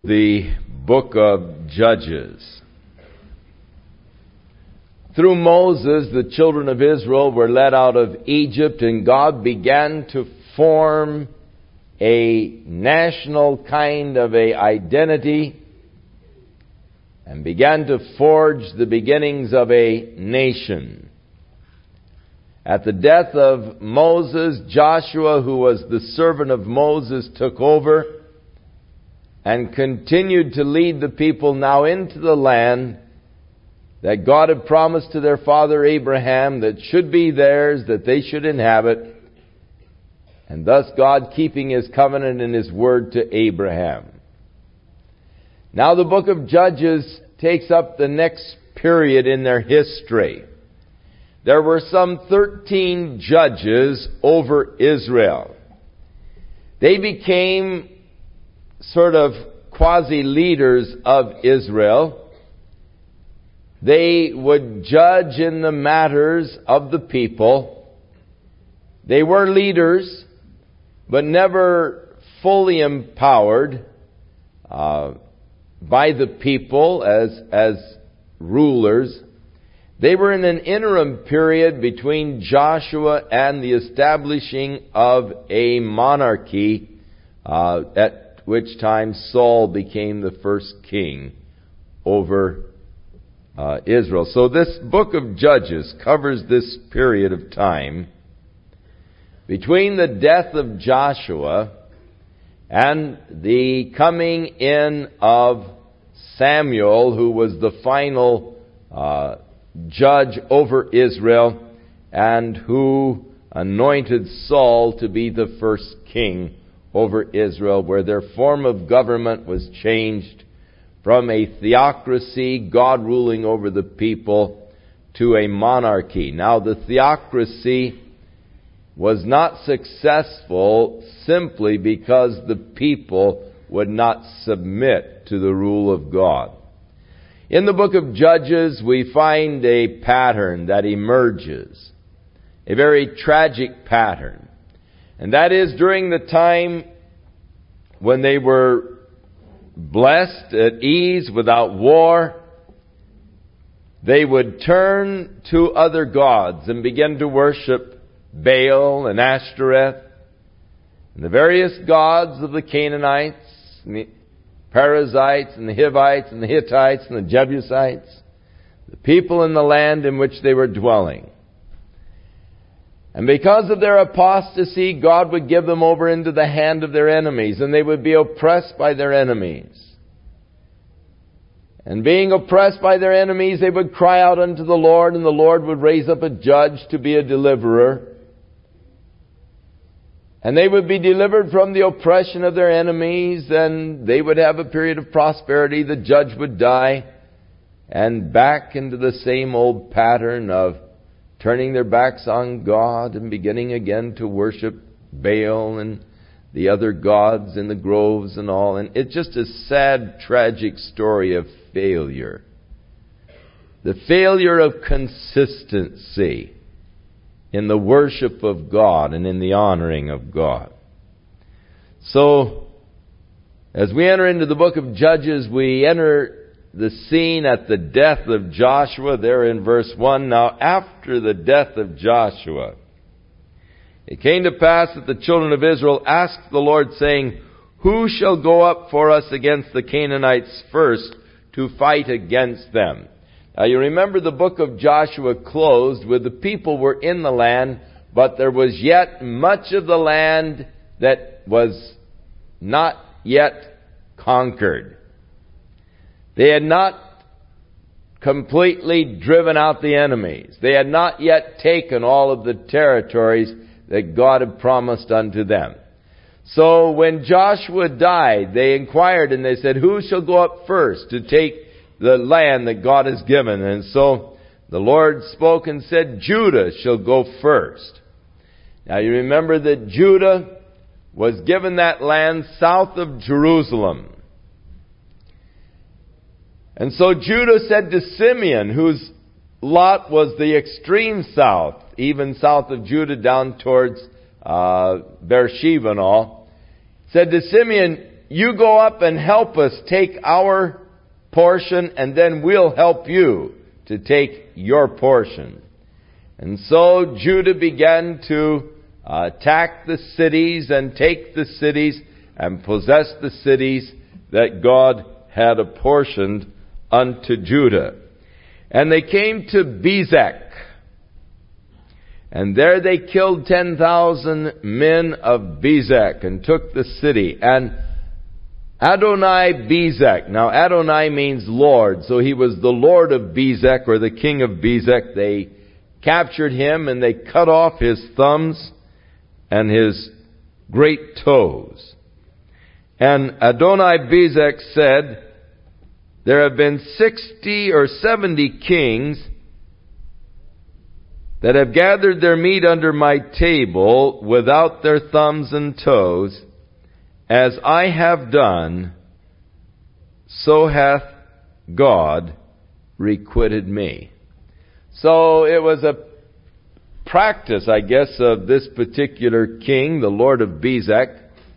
the book of Judges. Through Moses, the children of Israel were led out of Egypt, and God began to form a national kind of a identity and began to forge the beginnings of a nation. At the death of Moses, Joshua, who was the servant of Moses, took over and continued to lead the people now into the land that God had promised to their father Abraham that should be theirs, that they should inhabit, and thus God keeping His covenant and His word to Abraham. Now the book of Judges takes up the next period in their history. There were some 13 judges over Israel. They became sort of quasi-leaders of Israel. They would judge in the matters of the people. They were leaders, but never fully empowered by the people as rulers. They were in an interim period between Joshua and the establishing of a monarchy, at which time Saul became the first king over Israel. So this book of Judges covers this period of time between the death of Joshua and the coming in of Samuel, who was the final judge over Israel and who anointed Saul to be the first king over Israel, where their form of government was changed from a theocracy, God ruling over the people, to a monarchy. Now the theocracy was not successful simply because the people would not submit to the rule of God. In the book of Judges, we find a pattern that emerges, a very tragic pattern. And that is during the time when they were blessed, at ease, without war, they would turn to other gods and begin to worship Baal and Ashtoreth and the various gods of the Canaanites and the Perizzites and the Hivites and the Hittites and the Jebusites, the people in the land in which they were dwelling. And because of their apostasy, God would give them over into the hand of their enemies, and they would be oppressed by their enemies. And being oppressed by their enemies, they would cry out unto the Lord, and the Lord would raise up a judge to be a deliverer. And they would be delivered from the oppression of their enemies, and they would have a period of prosperity. The judge would die, and back into the same old pattern of turning their backs on God and beginning again to worship Baal and the other gods in the groves and all. And it's just a sad, tragic story of failure. The failure of consistency in the worship of God and in the honoring of God. So, as we enter into the book of Judges, we enter the scene at the death of Joshua, there in verse 1. Now, after the death of Joshua, it came to pass that the children of Israel asked the Lord, saying, Who shall go up for us against the Canaanites first to fight against them? Now, you remember the book of Joshua closed with the people were in the land, but there was yet much of the land that was not yet conquered. They had not completely driven out the enemies. They had not yet taken all of the territories that God had promised unto them. So when Joshua died, they inquired and they said, Who shall go up first to take the land that God has given? And so the Lord spoke and said, Judah shall go first. Now you remember that Judah was given that land south of Jerusalem. And so Judah said to Simeon, whose lot was the extreme south, even south of Judah down towards Beersheba and all, said to Simeon, you go up and help us take our portion, and then we'll help you to take your portion. And so Judah began to attack the cities and take the cities and possess the cities that God had apportioned unto Judah. And they came to Bezek. And there they killed 10,000 men of Bezek and took the city. And Adonai Bezek. Now Adonai means Lord. So he was the Lord of Bezek, or the king of Bezek. They captured him and they cut off his thumbs and his great toes. And Adonai Bezek said, there have been 60 or 70 kings that have gathered their meat under my table without their thumbs and toes. As I have done, so hath God requited me. So it was a practice, I guess, of this particular king, the Lord of Bezek,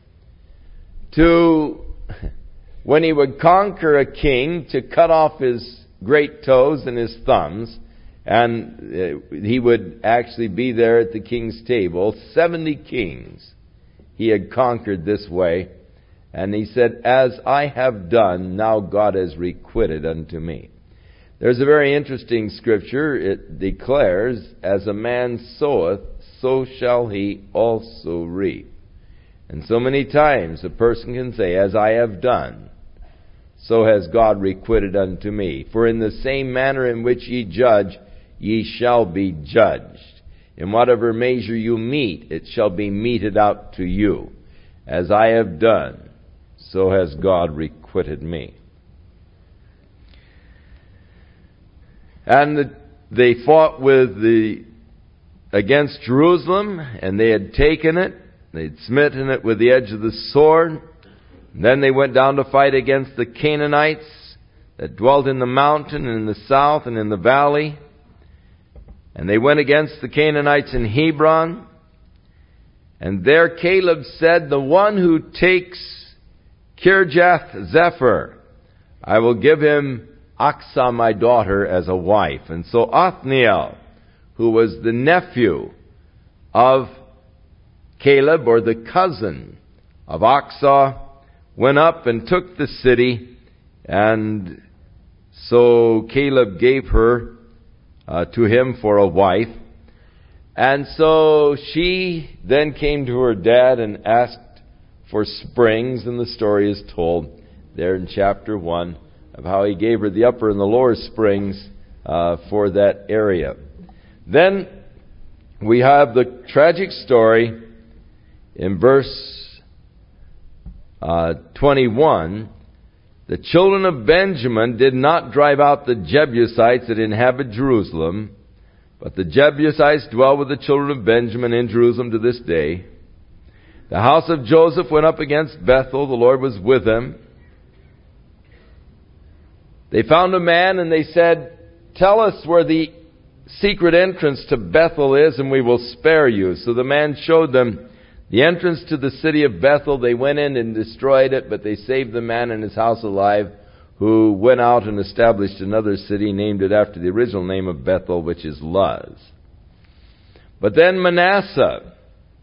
to, when he would conquer a king, to cut off his great toes and his thumbs, and he would actually be there at the king's table. 70 kings he had conquered this way, and he said, as I have done, now God has requited unto me. There's a very interesting scripture. It declares, as a man soweth, so shall he also reap. And so many times a person can say, as I have done, so has God requited unto me. For in the same manner in which ye judge, ye shall be judged. In whatever measure you mete, it shall be meted out to you. As I have done, so has God requited me. And they fought against Jerusalem, and they had taken it. They'd smitten it with the edge of the sword. And then they went down to fight against the Canaanites that dwelt in the mountain and in the south and in the valley. And they went against the Canaanites in Hebron. And there Caleb said, the one who takes Kirjath Zephyr, I will give him Achsah my daughter as a wife. And so Othniel, who was the nephew of Caleb, or the cousin of Achsah, went up and took the city, and so Caleb gave her to him for a wife. And so she then came to her dad and asked for springs, and the story is told there in chapter 1 of how he gave her the upper and the lower springs for that area. Then we have the tragic story in verse 21. The children of Benjamin did not drive out the Jebusites that inhabit Jerusalem, but the Jebusites dwell with the children of Benjamin in Jerusalem to this day. The house of Joseph went up against Bethel. The Lord was with them. They found a man and they said, tell us where the secret entrance to Bethel is and we will spare you. So the man showed them the entrance to the city of Bethel. They went in and destroyed it, but they saved the man and his house alive, who went out and established another city, named it after the original name of Bethel, which is Luz. But then Manasseh,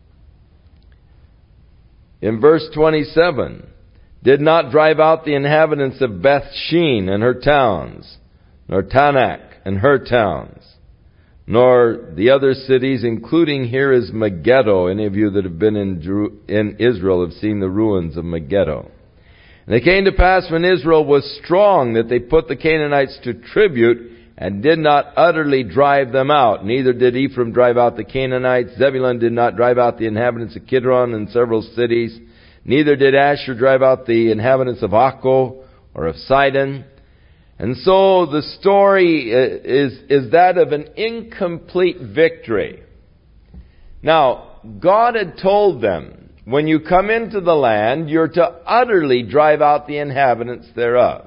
in verse 27, did not drive out the inhabitants of Beth Shean and her towns, nor Tanakh and her towns, nor the other cities, including here is Megiddo. Any of you that have been in Israel have seen the ruins of Megiddo. And it came to pass when Israel was strong that they put the Canaanites to tribute and did not utterly drive them out. Neither did Ephraim drive out the Canaanites. Zebulun did not drive out the inhabitants of Kidron and several cities. Neither did Asher drive out the inhabitants of Akko or of Sidon. And so the story is that of an incomplete victory. Now, God had told them, when you come into the land, you're to utterly drive out the inhabitants thereof.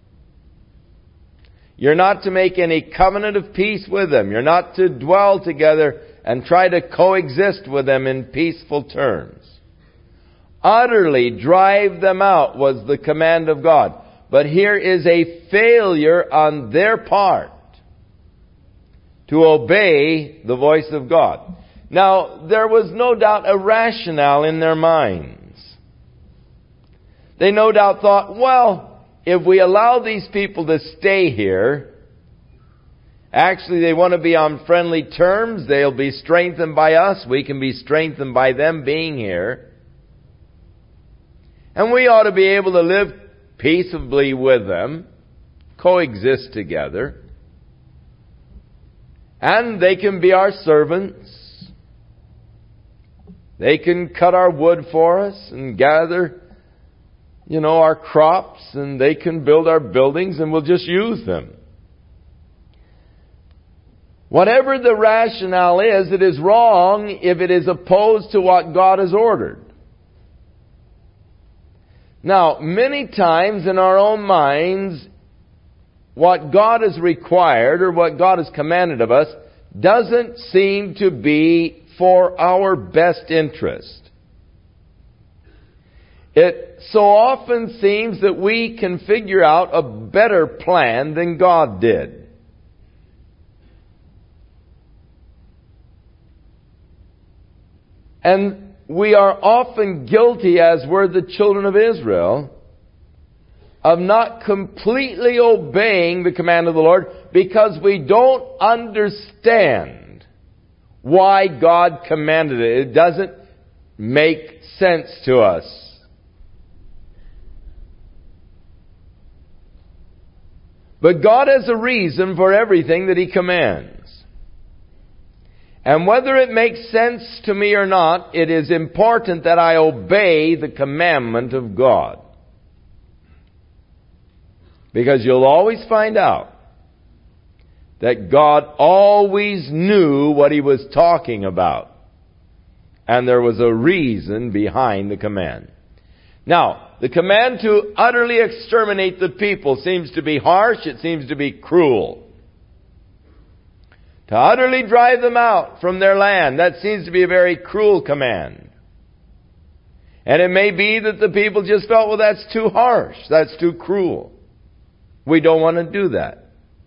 You're not to make any covenant of peace with them. You're not to dwell together and try to coexist with them in peaceful terms. utterly drive them out was the command of God. But here is a failure on their part to obey the voice of God. Now, there was no doubt a rationale in their minds. They no doubt thought, well, if we allow these people to stay here, actually they want to be on friendly terms, they'll be strengthened by us, we can be strengthened by them being here. And we ought to be able to live peaceably with them, coexist together. And they can be our servants. They can cut our wood for us and gather, our crops, and they can build our buildings, and we'll just use them. Whatever the rationale is, it is wrong if it is opposed to what God has ordered. Now, many times in our own minds, what God has required or what God has commanded of us doesn't seem to be for our best interest. It so often seems that we can figure out a better plan than God did. And we are often guilty, as were the children of Israel, of not completely obeying the command of the Lord because we don't understand why God commanded it. It doesn't make sense to us. But God has a reason for everything that He commands. And whether it makes sense to me or not, it is important that I obey the commandment of God. Because you'll always find out that God always knew what He was talking about. And there was a reason behind the command. Now, the command to utterly exterminate the people seems to be harsh, it seems to be cruel. To utterly drive them out from their land, that seems to be a very cruel command. And it may be that the people just felt, well, that's too harsh, that's too cruel. We don't want to do that.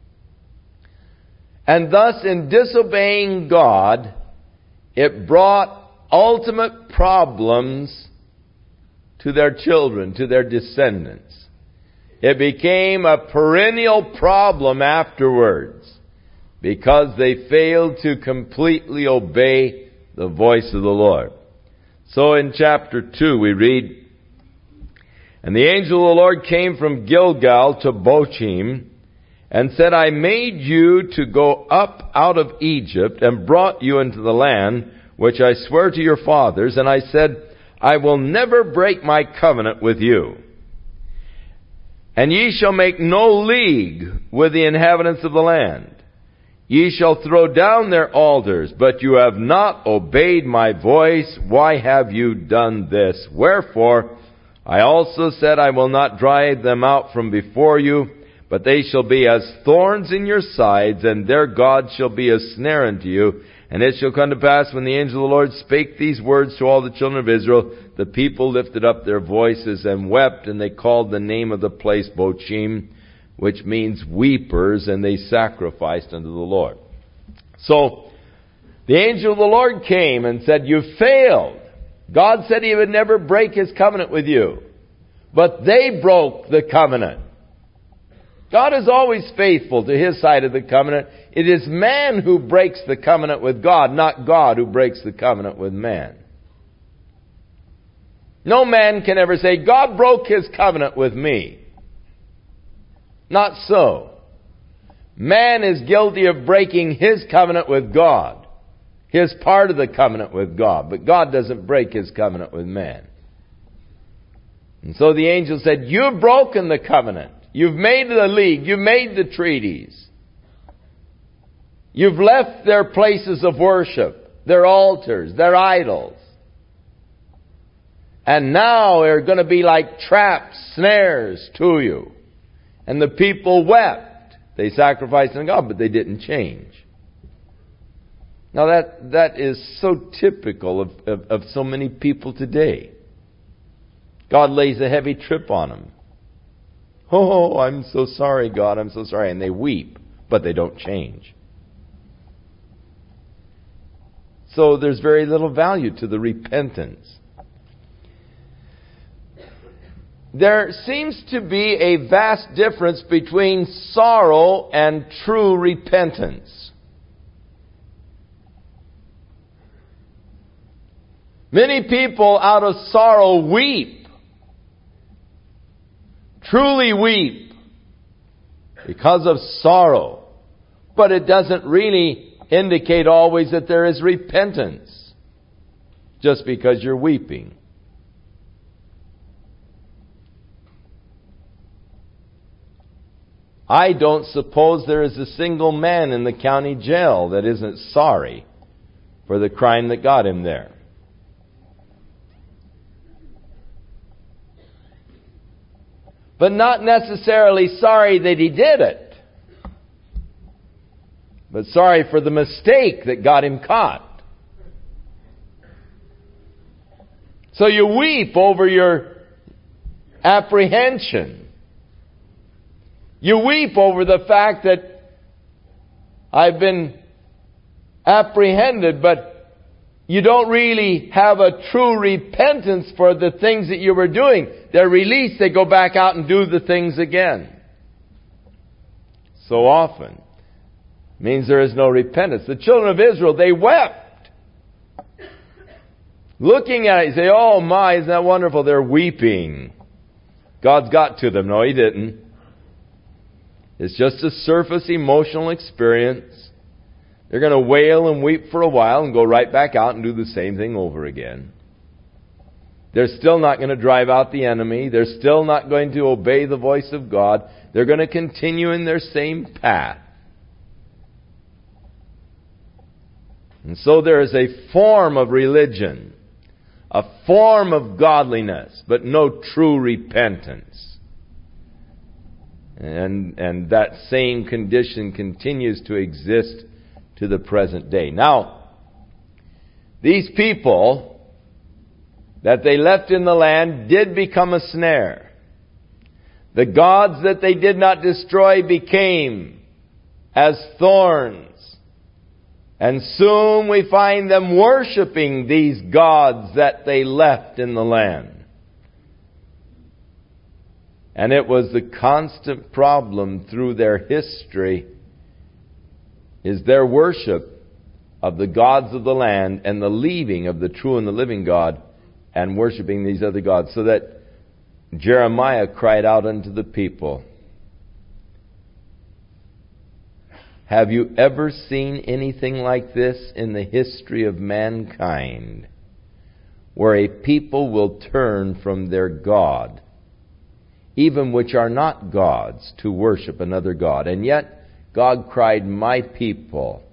And thus, in disobeying God, it brought ultimate problems to their children, to their descendants. It became a perennial problem afterwards because they failed to completely obey the voice of the Lord. So in chapter 2 we read, "And the angel of the Lord came from Gilgal to Bochim, and said, I made you to go up out of Egypt, and brought you into the land which I swore to your fathers. And I said, I will never break my covenant with you. And ye shall make no league with the inhabitants of the land. Ye shall throw down their altars, but you have not obeyed my voice. Why have you done this? Wherefore, I also said, I will not drive them out from before you, but they shall be as thorns in your sides, and their God shall be a snare unto you. And it shall come to pass, when the angel of the Lord spake these words to all the children of Israel, the people lifted up their voices and wept, and they called the name of the place Bochim, which means weepers, and they sacrificed unto the Lord." So, the angel of the Lord came and said, you failed. God said He would never break His covenant with you. But they broke the covenant. God is always faithful to His side of the covenant. It is man who breaks the covenant with God, not God who breaks the covenant with man. No man can ever say, God broke His covenant with me. Not so. Man is guilty of breaking His covenant with God. His part of the covenant with God. But God doesn't break His covenant with man. And so the angel said, you've broken the covenant. You've made the league. You've made the treaties. You've left their places of worship, their altars, their idols. And now they're going to be like traps, snares to you. And the people wept. They sacrificed unto God, but they didn't change. Now that is so typical of so many people today. God lays a heavy trip on them. Oh, I'm so sorry, God, I'm so sorry. And they weep, but they don't change. So there's very little value to the repentance. There seems to be a vast difference between sorrow and true repentance. Many people out of sorrow weep, truly weep, because of sorrow. But it doesn't really indicate always that there is repentance, just because you're weeping. I don't suppose there is a single man in the county jail that isn't sorry for the crime that got him there. But not necessarily sorry that he did it, but sorry for the mistake that got him caught. So you weep over your apprehension. You weep over the fact that I've been apprehended, but you don't really have a true repentance for the things that you were doing. They're released, they go back out and do the things again. So often means there is no repentance. The children of Israel, they wept. Looking at it, you say, oh my, isn't that wonderful? They're weeping. God's got to them. No, He didn't. It's just a surface emotional experience. They're going to wail and weep for a while and go right back out and do the same thing over again. They're still not going to drive out the enemy. They're still not going to obey the voice of God. They're going to continue in their same path. And so there is a form of religion, a form of godliness, but no true repentance. And that same condition continues to exist to the present day. Now, these people that they left in the land did become a snare. The gods that they did not destroy became as thorns. And soon we find them worshiping these gods that they left in the land. And it was the constant problem through their history is their worship of the gods of the land and the leaving of the true and the living God and worshiping these other gods. So that Jeremiah cried out unto the people, have you ever seen anything like this in the history of mankind, where a people will turn from their God, even which are not gods, to worship another god? And yet God cried, my people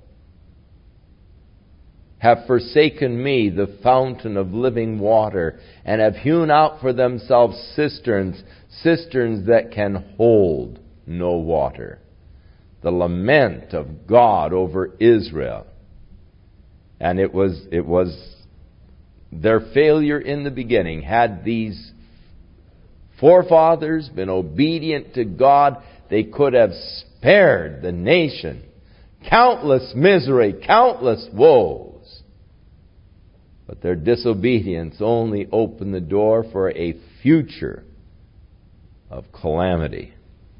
have forsaken me, the fountain of living water, and have hewn out for themselves cisterns that can hold no water. The lament of God over Israel. And it was their failure in the beginning. Had these forefathers been obedient to God, they could have spared the nation countless misery, countless woes. But their disobedience only opened the door for a future of calamity.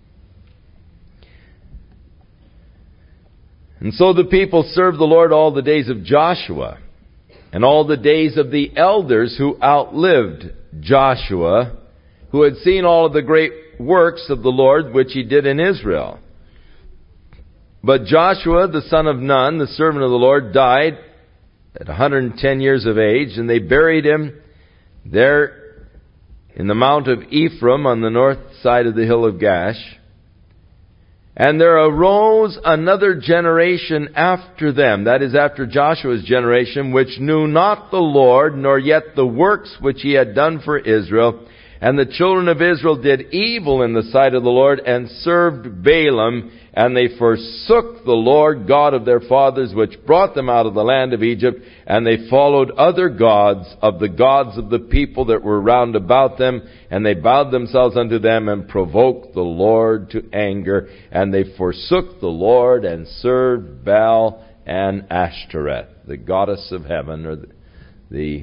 And so the people served the Lord all the days of Joshua and all the days of the elders who outlived Joshua, who had seen all of the great works of the Lord which He did in Israel. But Joshua, the son of Nun, the servant of the Lord, died at 110 years of age, and they buried him there in the Mount of Ephraim on the north side of the hill of Gash. And there arose another generation after them, that is, after Joshua's generation, which knew not the Lord, nor yet the works which He had done for Israel. And the children of Israel did evil in the sight of the Lord, and served Balaam, and they forsook the Lord God of their fathers, which brought them out of the land of Egypt, and they followed other gods of the people that were round about them, and they bowed themselves unto them, and provoked the Lord to anger, and they forsook the Lord, and served Baal and Ashtoreth, the goddess of heaven, or the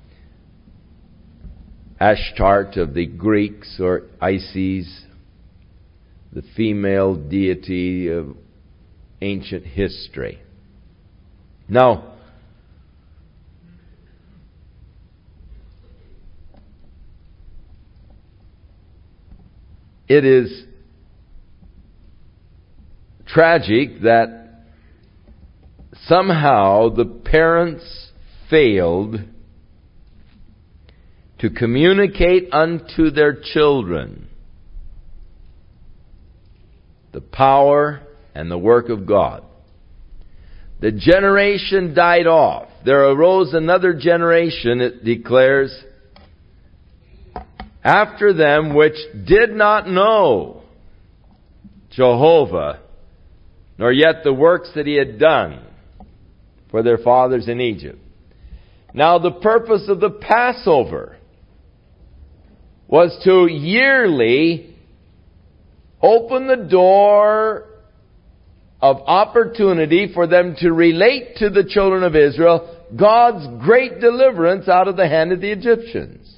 Ashtart of the Greeks, or Isis, the female deity of ancient history. Now, it is tragic that somehow the parents failed to communicate unto their children the power and the work of God. The generation died off. There arose another generation, it declares, after them, which did not know Jehovah, nor yet the works that He had done for their fathers in Egypt. Now the purpose of the Passover was to yearly open the door of opportunity for them to relate to the children of Israel God's great deliverance out of the hand of the Egyptians.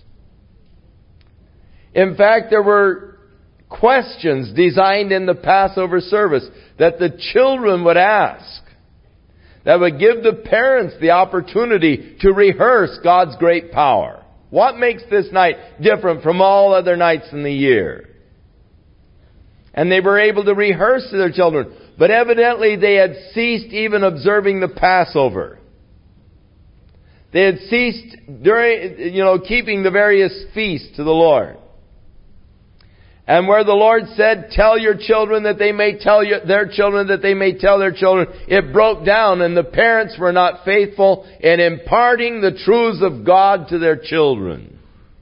In fact, there were questions designed in the Passover service that the children would ask, that would give the parents the opportunity to rehearse God's great power. What makes this night different from all other nights in the year? And they were able to rehearse to their children. But evidently they had ceased even observing the Passover. They had ceased keeping the various feasts to the Lord. And where the Lord said, tell your children that they may tell their children that they may tell their children, it broke down, and the parents were not faithful in imparting the truths of God to their children.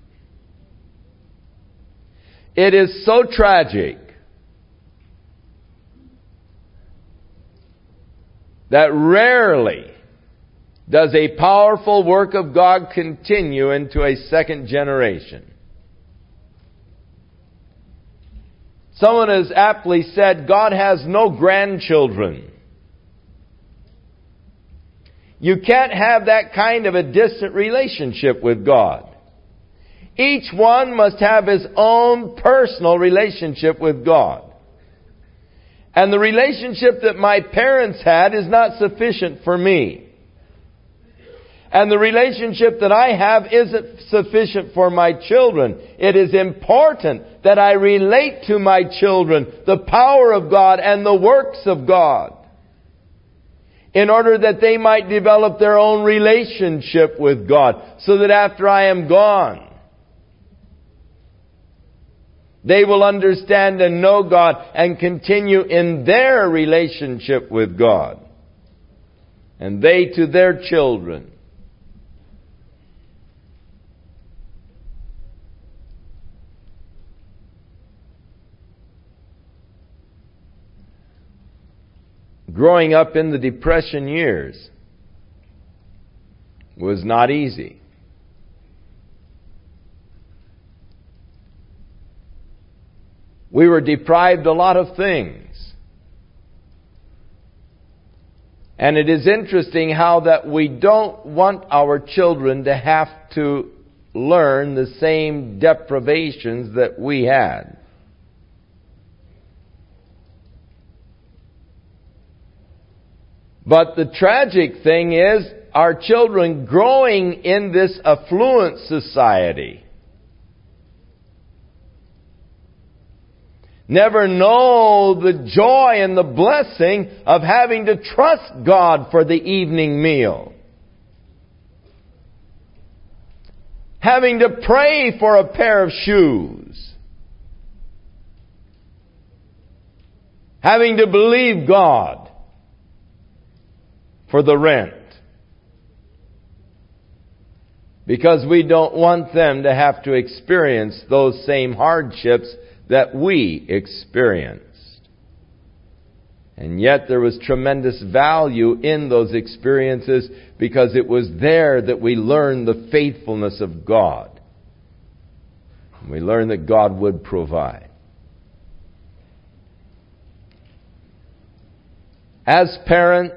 It is so tragic that rarely does a powerful work of God continue into a second generation. Someone has aptly said, God has no grandchildren. You can't have that kind of a distant relationship with God. Each one must have his own personal relationship with God. And the relationship that my parents had is not sufficient for me. And the relationship that I have isn't sufficient for my children. It is important that I relate to my children the power of God and the works of God, in order that they might develop their own relationship with God, so that after I am gone, they will understand and know God and continue in their relationship with God, and they to their children. Growing up in the Depression years was not easy. We were deprived a lot of things. And it is interesting how that we don't want our children to have to learn the same deprivations that we had. But the tragic thing is, our children growing in this affluent society never know the joy and the blessing of having to trust God for the evening meal. Having to pray for a pair of shoes. Having to believe God for the rent. because we don't want them to have to experience those same hardships that we experienced. And yet there was tremendous value in those experiences because it was there that we learned the faithfulness of God. We learned that God would provide. As parents,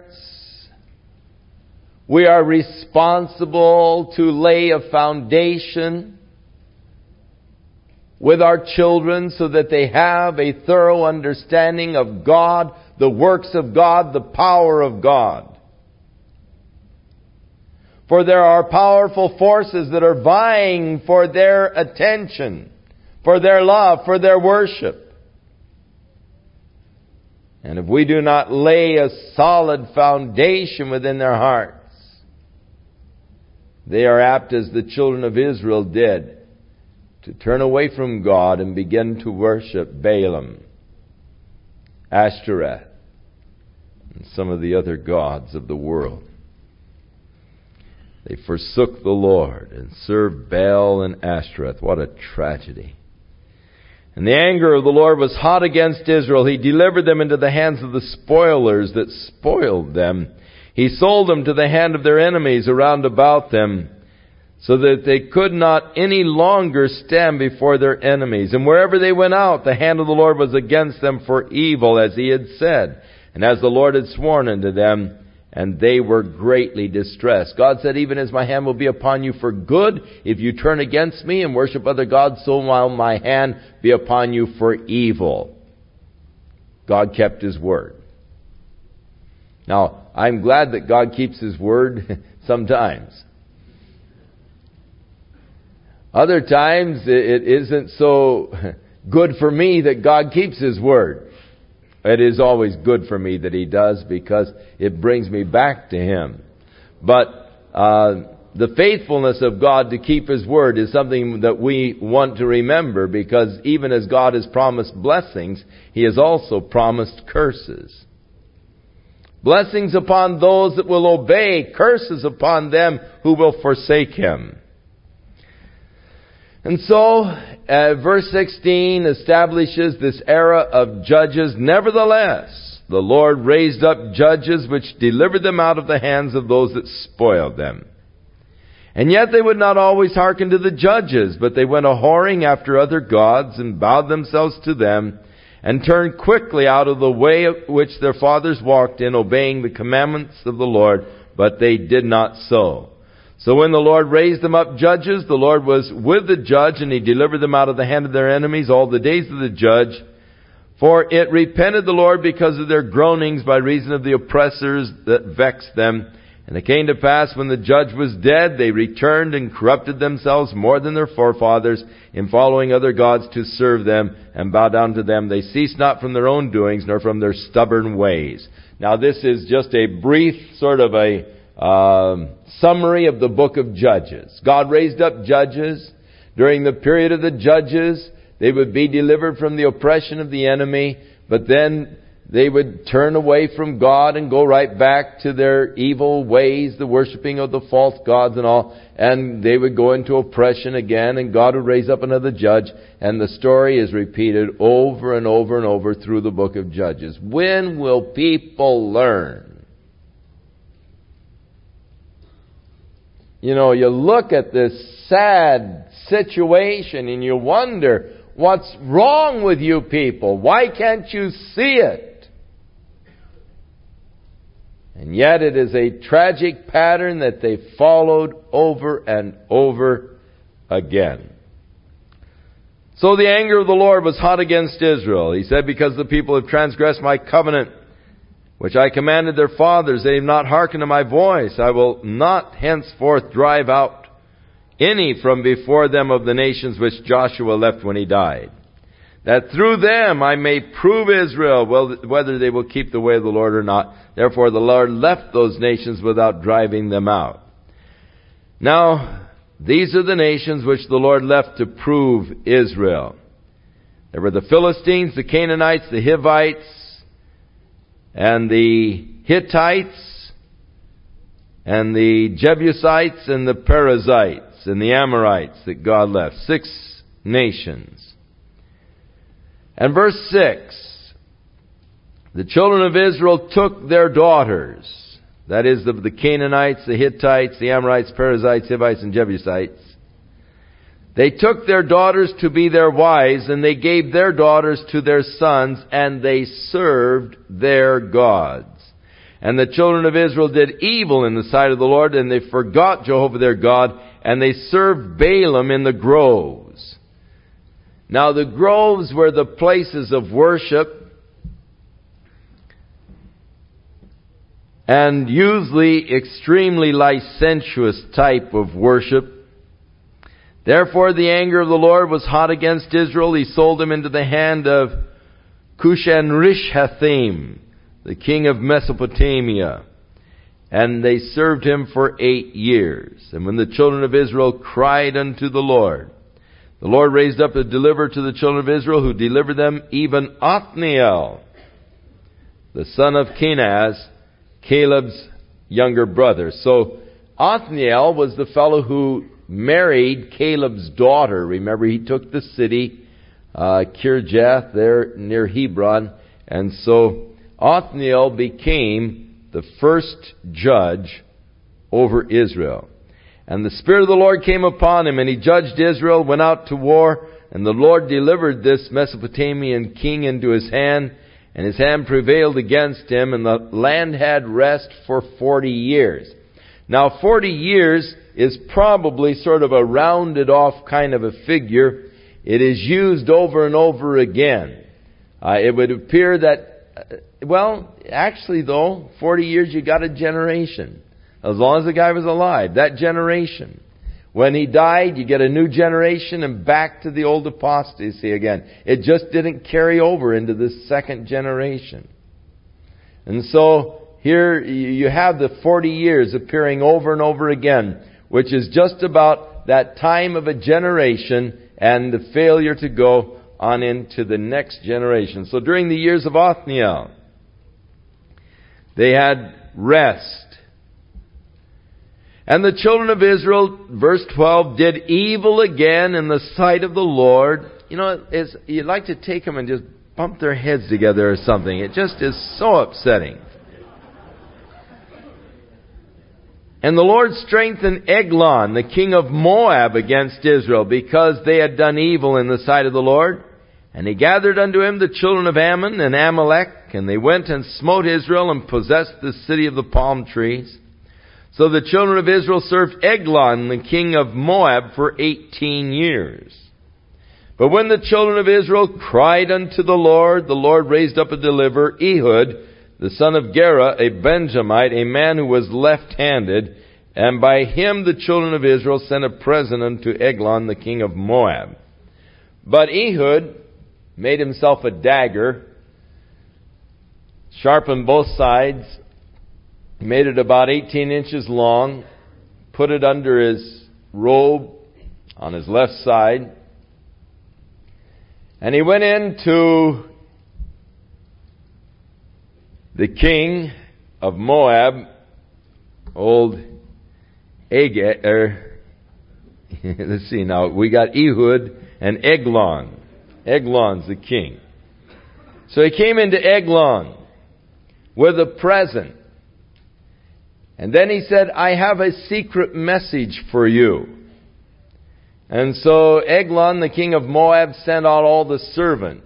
we are responsible to lay a foundation with our children so that they have a thorough understanding of God, the works of God, the power of God. For there are powerful forces that are vying for their attention, for their love, for their worship. And if we do not lay a solid foundation within their hearts, they are apt, as the children of Israel did, to turn away from God and begin to worship Balaam, Ashtoreth, and some of the other gods of the world. They forsook the Lord and served Baal and Ashtoreth. What a tragedy. And the anger of the Lord was hot against Israel. He delivered them into the hands of the spoilers that spoiled them. He sold them to the hand of their enemies around about them, so that they could not any longer stand before their enemies. And wherever they went out, the hand of the Lord was against them for evil, as He had said, and as the Lord had sworn unto them, and they were greatly distressed. God said, even as my hand will be upon you for good, if you turn against me and worship other gods, so will my hand be upon you for evil. God kept His word. Now, I'm glad that God keeps His word sometimes. Other times, it isn't so good for me that God keeps His word. It is always good for me that He does, because it brings me back to Him. But the faithfulness of God to keep His word is something that we want to remember, because even as God has promised blessings, He has also promised curses. Blessings upon those that will obey, curses upon them who will forsake Him. And so, verse 16 establishes this era of judges. Nevertheless, the Lord raised up judges which delivered them out of the hands of those that spoiled them. And yet they would not always hearken to the judges, but they went a-whoring after other gods and bowed themselves to them, and turned quickly out of the way which their fathers walked in, obeying the commandments of the Lord, but they did not so. So when the Lord raised them up judges, the Lord was with the judge, and He delivered them out of the hand of their enemies all the days of the judge. For it repented the Lord because of their groanings by reason of the oppressors that vexed them. And it came to pass, when the judge was dead, they returned and corrupted themselves more than their forefathers in following other gods to serve them and bow down to them. They ceased not from their own doings, nor from their stubborn ways. Now this is just a brief sort of a summary of the book of Judges. God raised up judges. During the period of the judges, they would be delivered from the oppression of the enemy, but then they would turn away from God and go right back to their evil ways, the worshiping of the false gods and all, and they would go into oppression again, and God would raise up another judge, and the story is repeated over and over and over through the book of Judges. When will people learn? You know, you look at this sad situation and you wonder, what's wrong with you people? Why can't you see it? And yet it is a tragic pattern that they followed over and over again. So the anger of the Lord was hot against Israel. He said, because the people have transgressed my covenant, which I commanded their fathers, they have not hearkened to my voice. I will not henceforth drive out any from before them of the nations which Joshua left when he died, that through them I may prove Israel whether they will keep the way of the Lord or not. Therefore the Lord left those nations without driving them out. Now, these are the nations which the Lord left to prove Israel. There were the Philistines, the Canaanites, the Hivites, and the Hittites, and the Jebusites and the Perizzites and the Amorites that God left. 6 nations. And verse 6, the children of Israel took their daughters, that is, the Canaanites, the Hittites, the Amorites, Perizzites, Hivites, and Jebusites. They took their daughters to be their wives, and they gave their daughters to their sons, and they served their gods. And the children of Israel did evil in the sight of the Lord, and they forgot Jehovah their God, and they served Baalim in the groves. Now the groves were the places of worship, and usually extremely licentious type of worship. Therefore the anger of the Lord was hot against Israel. He sold them into the hand of Cushan-Rishathaim, the king of Mesopotamia. And they served him for 8 years. And when the children of Israel cried unto the Lord raised up a deliverer to the children of Israel, who delivered them, even Othniel, the son of Kenaz, Caleb's younger brother. So Othniel was the fellow who married Caleb's daughter. Remember, he took the city, Kirjath, there near Hebron. And so Othniel became the first judge over Israel. And the Spirit of the Lord came upon him, and he judged Israel, went out to war, and the Lord delivered this Mesopotamian king into his hand, and his hand prevailed against him, and the land had rest for 40 years. Now 40 years is probably sort of a rounded off kind of a figure. It is used over and over again. It would appear that, actually though, 40 years you got a generation. As long as the guy was alive, that generation. When he died, you get a new generation and back to the old apostasy again. It just didn't carry over into this second generation. And so here you have the 40 years appearing over and over again, which is just about that time of a generation and the failure to go on into the next generation. So during the years of Othniel, they had rest. And the children of Israel, verse 12, did evil again in the sight of the Lord. You know, you'd like to take them and just bump their heads together or something. It just is so upsetting. And the Lord strengthened Eglon, the king of Moab, against Israel, because they had done evil in the sight of the Lord. And he gathered unto him the children of Ammon and Amalek, and they went and smote Israel and possessed the city of the palm trees. So the children of Israel served Eglon, the king of Moab, for 18 years. But when the children of Israel cried unto the Lord raised up a deliverer, Ehud, the son of Gera, a Benjamite, a man who was left-handed, and by him the children of Israel sent a present unto Eglon, the king of Moab. But Ehud made himself a dagger, sharpened both sides, made it about 18 inches long, put it under his robe on his left side, and he went into the king of Moab, old Agag. Let's see now, we got Ehud and Eglon. Eglon's the king. So he came into Eglon with a present. And then he said, I have a secret message for you. And so Eglon, the king of Moab, sent out all the servants.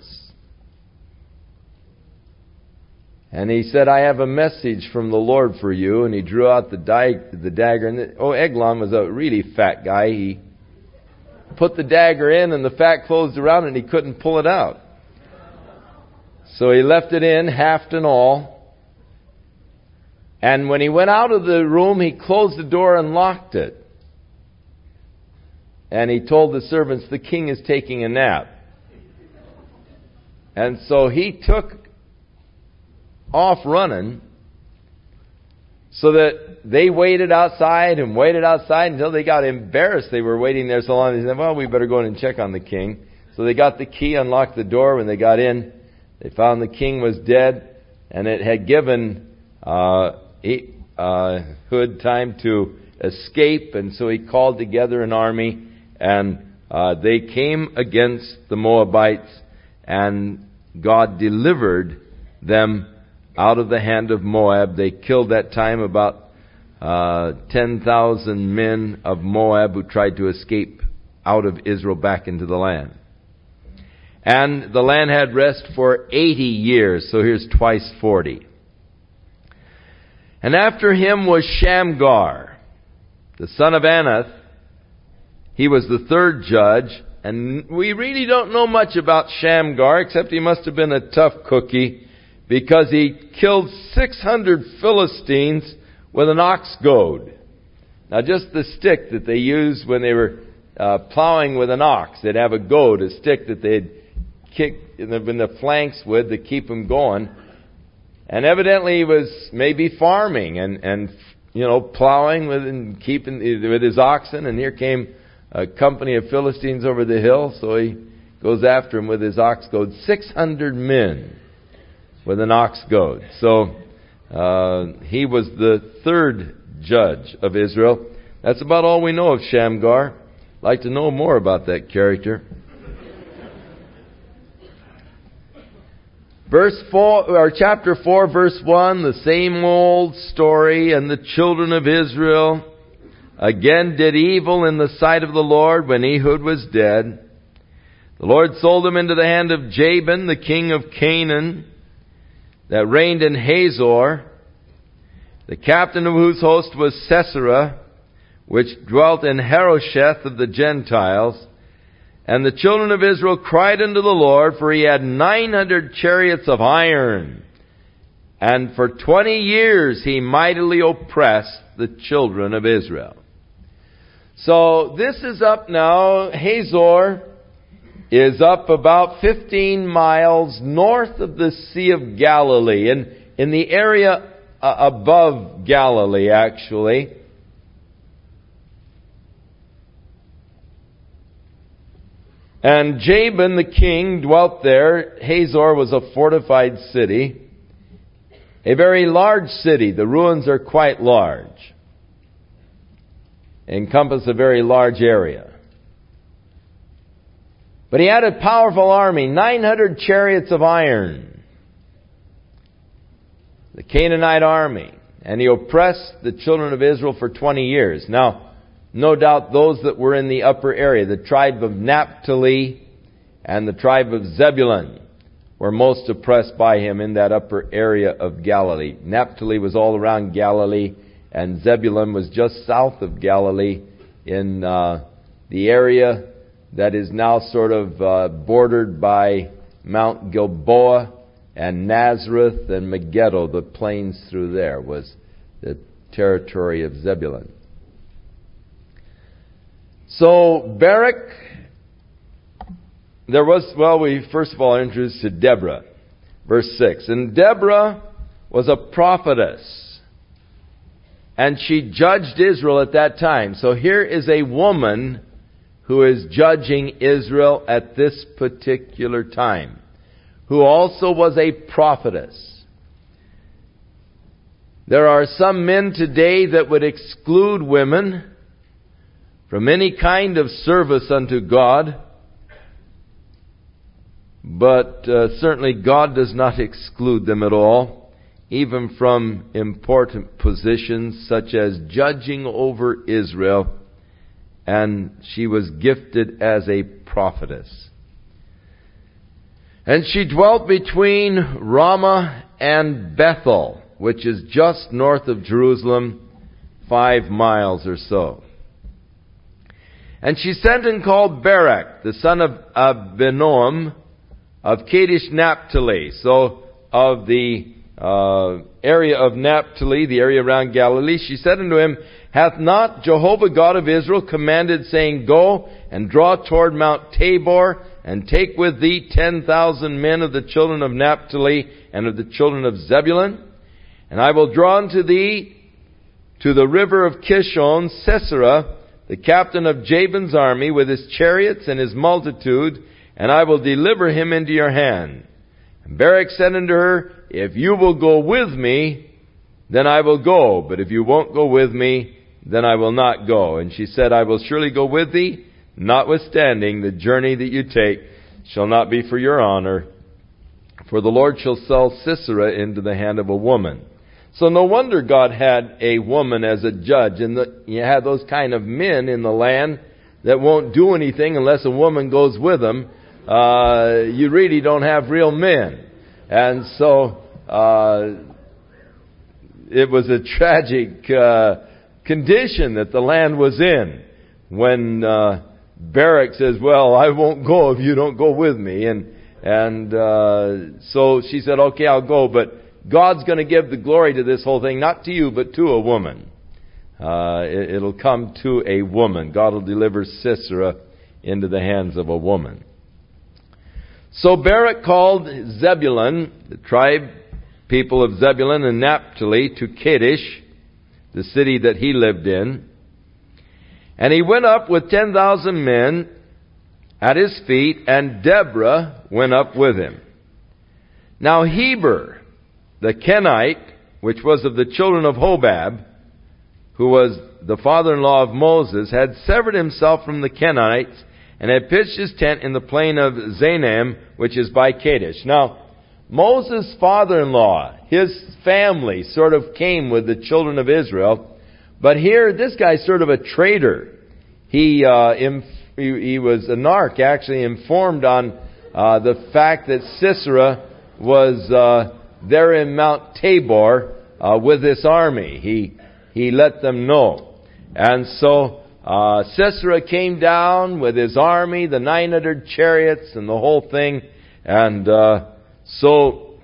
And he said, I have a message from the Lord for you. And he drew out the dagger. And Eglon was a really fat guy. He put the dagger in and the fat closed around it and he couldn't pull it out. So he left it in, haft and all. And when he went out of the room, he closed the door and locked it. And he told the servants, the king is taking a nap. And so he took off running so that they waited outside until they got embarrassed. They were waiting there so long. They said, well, we better go in and check on the king. So they got the key, unlocked the door. When they got in, they found the king was dead, and it had given Ehud time to escape, and so he called together an army, and they came against the Moabites, and God delivered them out of the hand of Moab. They killed that time about 10,000 men of Moab who tried to escape out of Israel back into the land. And the land had rest for 80 years, so here's twice 40. And after him was Shamgar, the son of Anath. He was the third judge, and we really don't know much about Shamgar, except he must have been a tough cookie, because he killed 600 Philistines with an ox goad. Now just the stick that they used when they were plowing with an ox, they'd have a goad, a stick that they'd kick in the flanks with to keep them going. And evidently he was maybe farming and plowing with and keeping with his oxen, and here came a company of Philistines over the hill, so he goes after him with his ox goad. 600 men with an ox goad. So he was the third judge of Israel. That's about all we know of Shamgar. I'd like to know more about that character. Chapter 4, verse 1, the same old story. And the children of Israel again did evil in the sight of the Lord when Ehud was dead. The Lord sold them into the hand of Jabin, the king of Canaan, that reigned in Hazor. The captain of whose host was Sisera, which dwelt in Harosheth of the Gentiles. And the children of Israel cried unto the Lord, for he had 900 chariots of iron. And for 20 years he mightily oppressed the children of Israel. So this is up now. Hazor is up about 15 miles north of the Sea of Galilee, in the area above Galilee, actually. And Jabin the king dwelt there. Hazor was a fortified city, a very large city. The ruins are quite large, encompass a very large area. But he had a powerful army, 900 chariots of iron, the Canaanite army, and he oppressed the children of Israel for 20 years. Now, no doubt those that were in the upper area, the tribe of Naphtali and the tribe of Zebulun, were most oppressed by him in that upper area of Galilee. Naphtali was all around Galilee, and Zebulun was just south of Galilee in the area that is now sort of bordered by Mount Gilboa and Nazareth and Megiddo. The plains through there was the territory of Zebulun. So Barak, we first of all introduced to Deborah, verse 6. And Deborah was a prophetess, and she judged Israel at that time. So here is a woman who is judging Israel at this particular time, who also was a prophetess. There are some men today that would exclude women from any kind of service unto God, but certainly God does not exclude them at all, even from important positions such as judging over Israel, and she was gifted as a prophetess. And she dwelt between Ramah and Bethel, which is just north of Jerusalem, 5 miles or so. And she sent and called Barak, the son of Abinoam, of Kadesh Naphtali. So, of the area of Naphtali, the area around Galilee, she said unto him, Hath not Jehovah God of Israel commanded, saying, Go and draw toward Mount Tabor, and take with thee 10,000 men of the children of Naphtali and of the children of Zebulun? And I will draw unto thee to the river of Kishon Sisera, the captain of Jabin's army, with his chariots and his multitude, and I will deliver him into your hand. And Barak said unto her, If you will go with me, then I will go. But if you won't go with me, then I will not go. And she said, I will surely go with thee, notwithstanding the journey that you take shall not be for your honor, for the Lord shall sell Sisera into the hand of a woman. So no wonder God had a woman as a judge. And you have those kind of men in the land that won't do anything unless a woman goes with them. You really don't have real men. And so it was a tragic condition that the land was in when Barak says, well, I won't go if you don't go with me. And so she said, okay, I'll go, but God's going to give the glory to this whole thing, not to you, but to a woman. It'll come to a woman. God will deliver Sisera into the hands of a woman. So Barak called Zebulun, the tribe people of Zebulun and Naphtali, to Kadesh, the city that he lived in. And he went up with 10,000 men at his feet, and Deborah went up with him. Now Heber, the Kenite, which was of the children of Hobab, who was the father-in-law of Moses, had severed himself from the Kenites, and had pitched his tent in the plain of Zaanam, which is by Kadesh. Now, Moses' father-in-law, his family sort of came with the children of Israel. But here, this guy's sort of a traitor. He was a narc, actually informed on the fact that Sisera was there in Mount Tabor with this army. He let them know. And so Sisera came down with his army, the 900 chariots and the whole thing. And so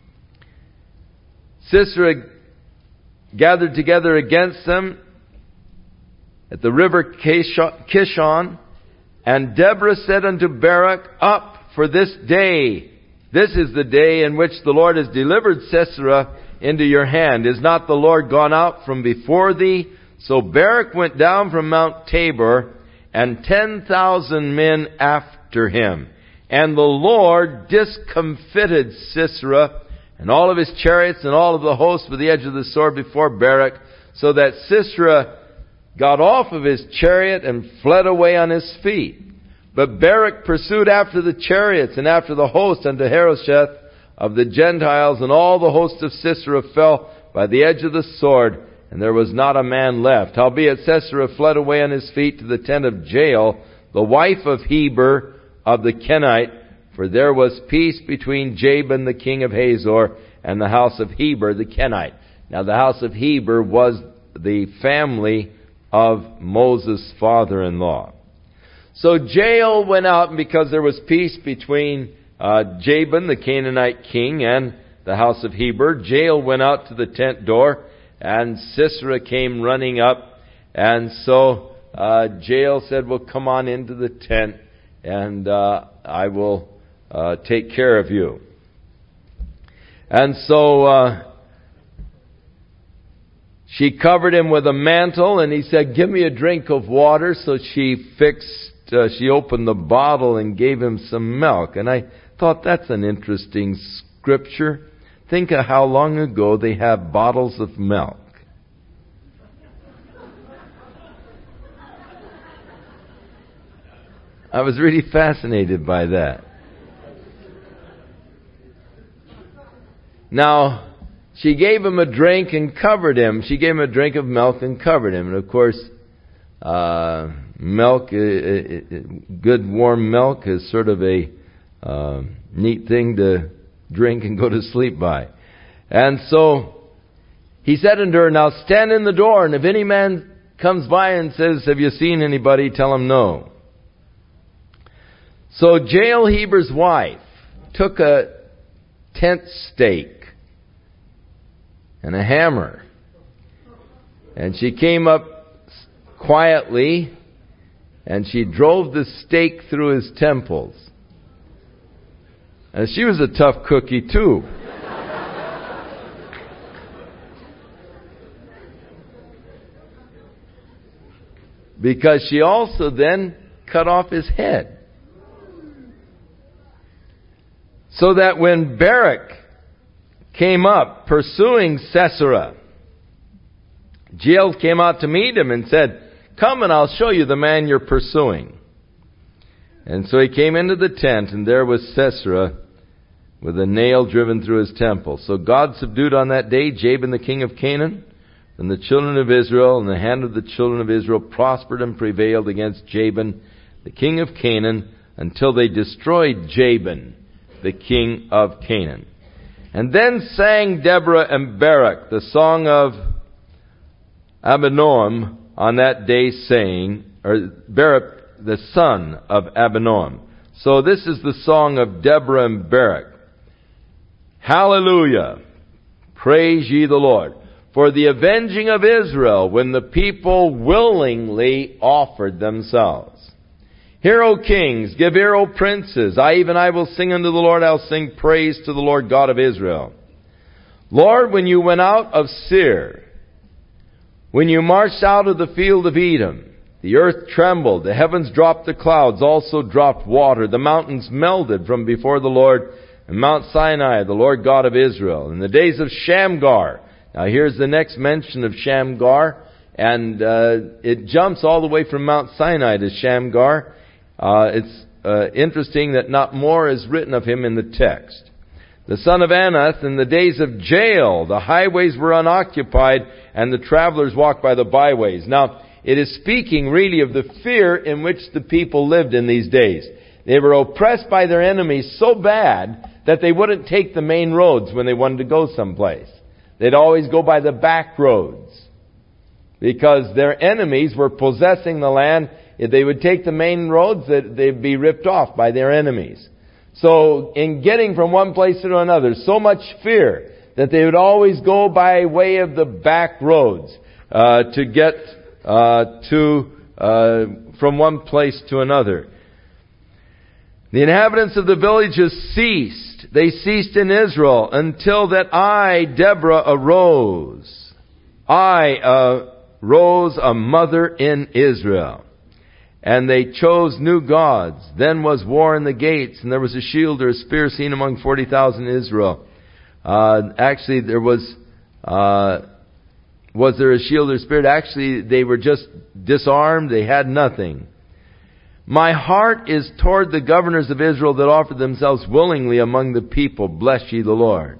Sisera gathered together against them at the river Kishon. And Deborah said unto Barak, up, for this day, this is the day in which the Lord has delivered Sisera into your hand. Is not the Lord gone out from before thee? So Barak went down from Mount Tabor, and 10,000 men after him. And the Lord discomfited Sisera and all of his chariots and all of the host with the edge of the sword before Barak, so that Sisera got off of his chariot and fled away on his feet. But Barak pursued after the chariots and after the host unto Harosheth of the Gentiles, and all the host of Sisera fell by the edge of the sword, and there was not a man left. Howbeit Sisera fled away on his feet to the tent of Jael, the wife of Heber of the Kenite, for there was peace between Jabin the king of Hazor and the house of Heber the Kenite. Now the house of Heber was the family of Moses' father-in-law. So Jael went out, and because there was peace between Jabin the Canaanite king and the house of Heber, Jael went out to the tent door, and Sisera came running up. And so Jael said, well, come on into the tent, and I will take care of you. And so she covered him with a mantle, and he said, give me a drink of water. So she opened the bottle and gave him some milk. And I thought, that's an interesting scripture. Think of how long ago they had bottles of milk. I was really fascinated by that. Now, she gave him a drink and covered him. She gave him a drink of milk and covered him. And of course, milk, good warm milk is sort of a neat thing to drink and go to sleep by. And so he said unto her, now stand in the door, and if any man comes by and says, have you seen anybody? Tell him no. So Jael, Heber's wife, took a tent stake and a hammer, and she came up quietly, and she drove the stake through his temples. And she was a tough cookie too. Because she also then cut off his head. So that when Barak came up pursuing Sisera, Jael came out to meet him and said, "Come and I'll show you the man you're pursuing." And so he came into the tent, and there was Sisera with a nail driven through his temple. So God subdued on that day Jabin the king of Canaan, and the children of Israel, and the hand of the children of Israel prospered and prevailed against Jabin the king of Canaan, until they destroyed Jabin the king of Canaan. And then sang Deborah and Barak the song of Abinoam on that day, saying, or Barak the son of Abinoam. So this is the song of Deborah and Barak. Hallelujah! Praise ye the Lord. For the avenging of Israel, when the people willingly offered themselves. Hear, O kings, give ear, O princes. I will sing unto the Lord. I'll sing praise to the Lord God of Israel. Lord, when you went out of Seir, when you marched out of the field of Edom, the earth trembled, the heavens dropped the clouds, also dropped water. The mountains melted from before the Lord, and Mount Sinai, the Lord God of Israel. In the days of Shamgar. Now here's the next mention of Shamgar, and it jumps all the way from Mount Sinai to Shamgar. It's interesting that not more is written of him in the text. The son of Anath, in the days of Jael, the highways were unoccupied, and the travelers walked by the byways. Now, it is speaking really of the fear in which the people lived in these days. They were oppressed by their enemies so bad that they wouldn't take the main roads when they wanted to go someplace. They'd always go by the back roads, because their enemies were possessing the land. If they would take the main roads, they'd be ripped off by their enemies. So in getting from one place to another, so much fear that they would always go by way of the back roads to get from one place to another. The inhabitants of the villages ceased. They ceased in Israel until that I, Deborah, arose. I rose a mother in Israel. And they chose new gods. Then was war in the gates, and there was a shield or a spear seen among 40,000 in Israel. Actually, there was there a shield or spear? Actually, they were just disarmed. They had nothing. My heart is toward the governors of Israel that offered themselves willingly among the people. Bless ye the Lord.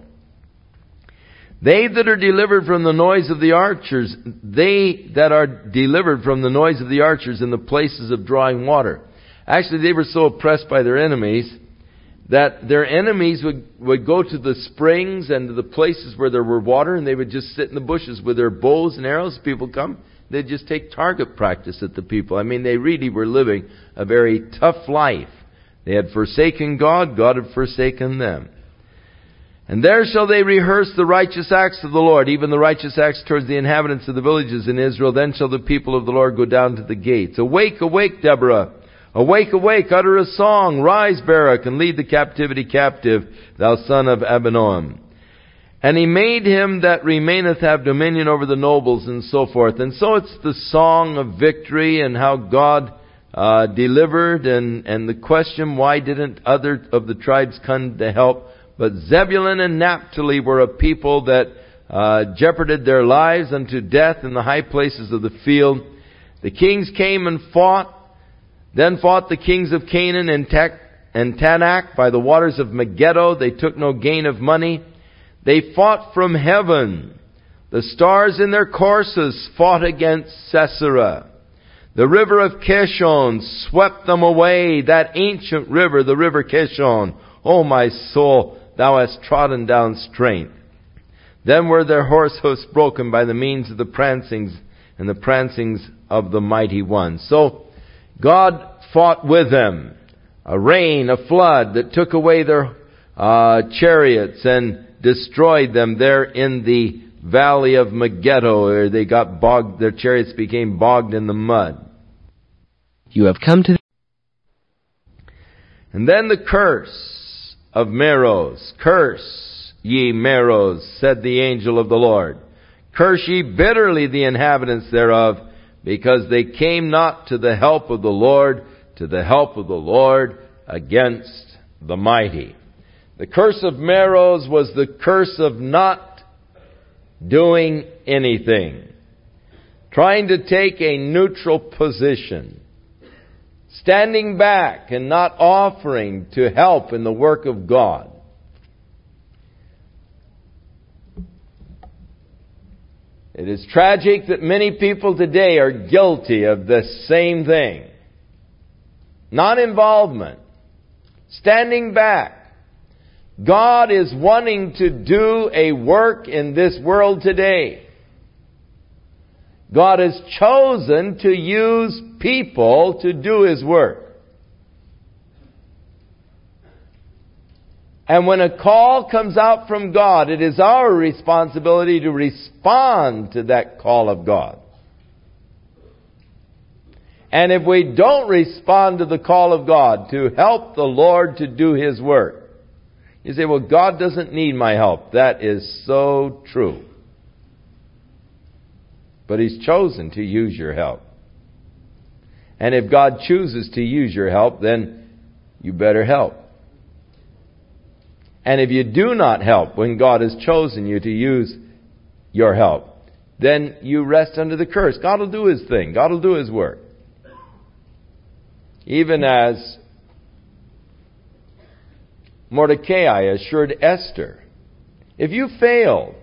They that are delivered from the noise of the archers, they that are delivered from the noise of the archers in the places of drawing water. Actually, they were so oppressed by their enemies that their enemies would go to the springs and to the places where there were water, and they would just sit in the bushes with their bows and arrows. People come, they'd just take target practice at the people. I mean, they really were living a very tough life. They had forsaken God, God had forsaken them. And there shall they rehearse the righteous acts of the Lord, even the righteous acts towards the inhabitants of the villages in Israel. Then shall the people of the Lord go down to the gates. Awake, awake, Deborah. Awake, awake, utter a song. Rise, Barak, and lead the captivity captive, thou son of Abinoam. And he made him that remaineth have dominion over the nobles, and so forth. And so it's the song of victory and how God delivered, and the question, why didn't other of the tribes come to help? But Zebulun and Naphtali were a people that jeoparded their lives unto death in the high places of the field. The kings came and fought. Then fought the kings of Canaan and Tanakh by the waters of Megiddo. They took no gain of money. They fought from heaven. The stars in their courses fought against Sisera. The river of Kishon swept them away, that ancient river, the river Kishon. O my soul, thou hast trodden down strength. Then were their horse hoofs broken by the means of the prancings and the prancings of the mighty ones. So God fought with them. A rain, a flood that took away their chariots and destroyed them there in the valley of Megiddo, where they got bogged, their chariots became bogged in the mud. You have come to... And then the curse of Meroz. Curse ye Meroz, said the angel of the Lord. Curse ye bitterly the inhabitants thereof, because they came not to the help of the Lord, to the help of the Lord against the mighty. The curse of Meroz was the curse of not doing anything. trying to take a neutral position, standing back and not offering to help in the work of God. It is tragic that many people today are guilty of the same thing. Non-involvement. Standing back. God is wanting to do a work in this world today. God has chosen to use people to do His work. And when a call comes out from God, it is our responsibility to respond to that call of God. And if we don't respond to the call of God to help the Lord to do His work, you say, well, God doesn't need my help. That is so true. But He's chosen to use your help. And if God chooses to use your help, then you better help. And if you do not help when God has chosen you to use your help, then you rest under the curse. God will do His thing. God will do His work. Even as Mordecai assured Esther, if you fail,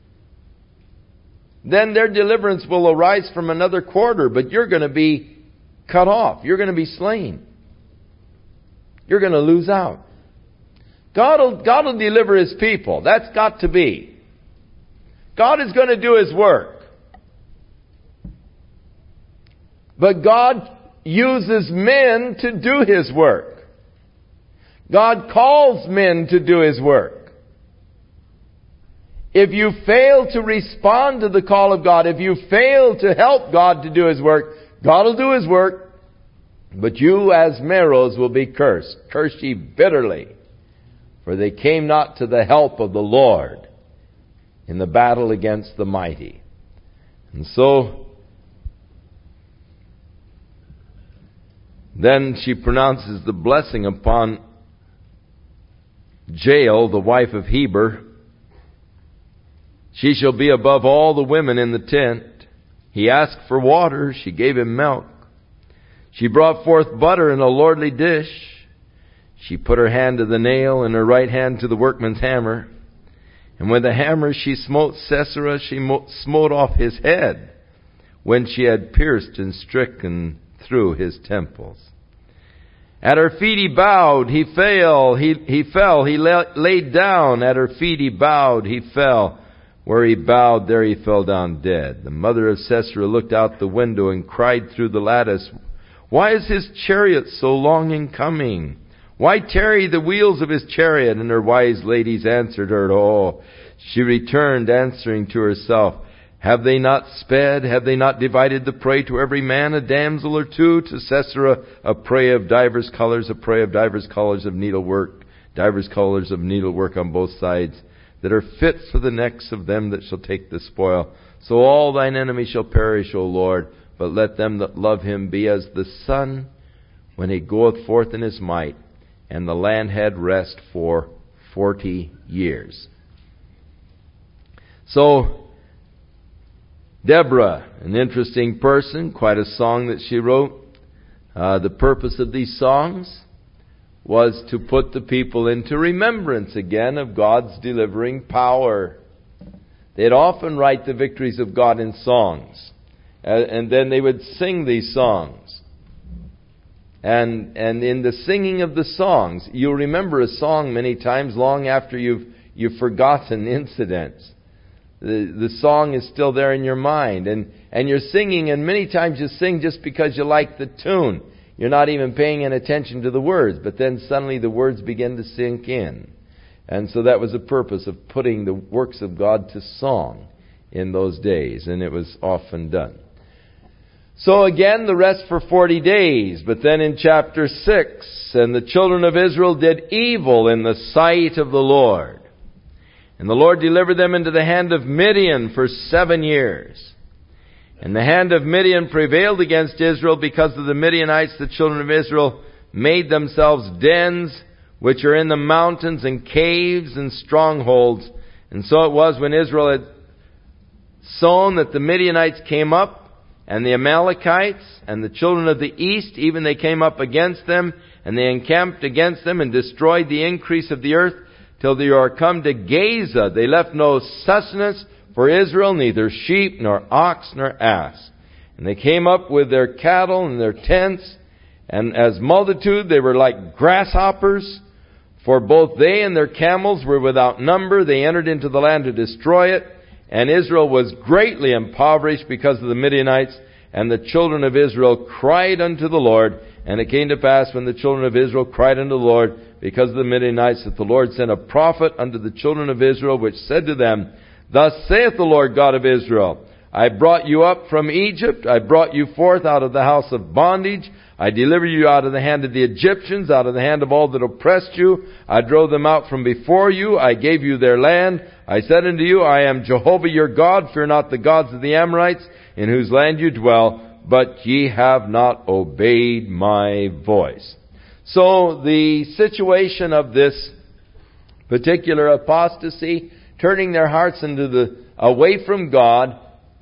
then their deliverance will arise from another quarter, but you're going to be cut off. You're going to be slain. You're going to lose out. God will deliver His people. That's got to be. God is going to do His work. But God uses men to do His work. God calls men to do His work. If you fail to respond to the call of God, if you fail to help God to do His work, God will do His work, but you as Meroz will be cursed. Curse ye bitterly, for they came not to the help of the Lord in the battle against the mighty. And so, then she pronounces the blessing upon Jael, the wife of Heber. She shall be above all the women in the tent. He asked for water, she gave him milk. She brought forth butter in a lordly dish. She put her hand to the nail and her right hand to the workman's hammer. And with the hammer she smote Sisera, she smote off his head when she had pierced and stricken through his temples. At her feet he bowed, he fell, he laid down. At her feet he bowed, he fell. Where he bowed, there he fell down dead. The mother of Sisera looked out the window and cried through the lattice, why is his chariot so long in coming? Why tarry the wheels of his chariot? And her wise ladies answered her, oh, she returned answering to herself, have they not sped? Have they not divided the prey to every man a damsel or two? To Sisera a prey of divers colors, a prey of divers colors of needlework, divers colors of needlework on both sides, that are fit for the necks of them that shall take the spoil. So all thine enemies shall perish, O Lord, but let them that love him be as the sun when he goeth forth in his might. And the land had rest for 40 years. So, Deborah, an interesting person, quite a song that she wrote. The purpose of these songs was to put the people into remembrance again of God's delivering power. They'd often write the victories of God in songs. And then they would sing these songs. And in the singing of the songs, you'll remember a song many times long after you've forgotten incidents. The song is still there in your mind. And you're singing, and many times you sing just because you like the tune. You're not even paying any attention to the words. But then suddenly the words begin to sink in. And so that was the purpose of putting the works of God to song in those days. And it was often done. So again, the rest for 40 days. But then in chapter 6, and the children of Israel did evil in the sight of the Lord. And the Lord delivered them into the hand of Midian for 7 years. And the hand of Midian prevailed against Israel because of the Midianites. The children of Israel made themselves dens, which are in the mountains, and caves and strongholds. And so it was when Israel had sown that the Midianites came up and the Amalekites, and the children of the east, even they came up against them, and they encamped against them, and destroyed the increase of the earth, till they are come to Gaza. They left no sustenance for Israel, neither sheep, nor ox, nor ass. And they came up with their cattle and their tents, and as multitude they were like grasshoppers, for both they and their camels were without number. They entered into the land to destroy it, and Israel was greatly impoverished because of the Midianites. And the children of Israel cried unto the Lord. And it came to pass, when the children of Israel cried unto the Lord because of the Midianites, that the Lord sent a prophet unto the children of Israel, which said to them, Thus saith the Lord God of Israel, I brought you up from Egypt. I brought you forth out of the house of bondage. I delivered you out of the hand of the Egyptians, out of the hand of all that oppressed you. I drove them out from before you. I gave you their land. I said unto you, I am Jehovah your God. Fear not the gods of the Amorites, in whose land you dwell. But ye have not obeyed my voice. So the situation of this particular apostasy, turning their hearts away from God,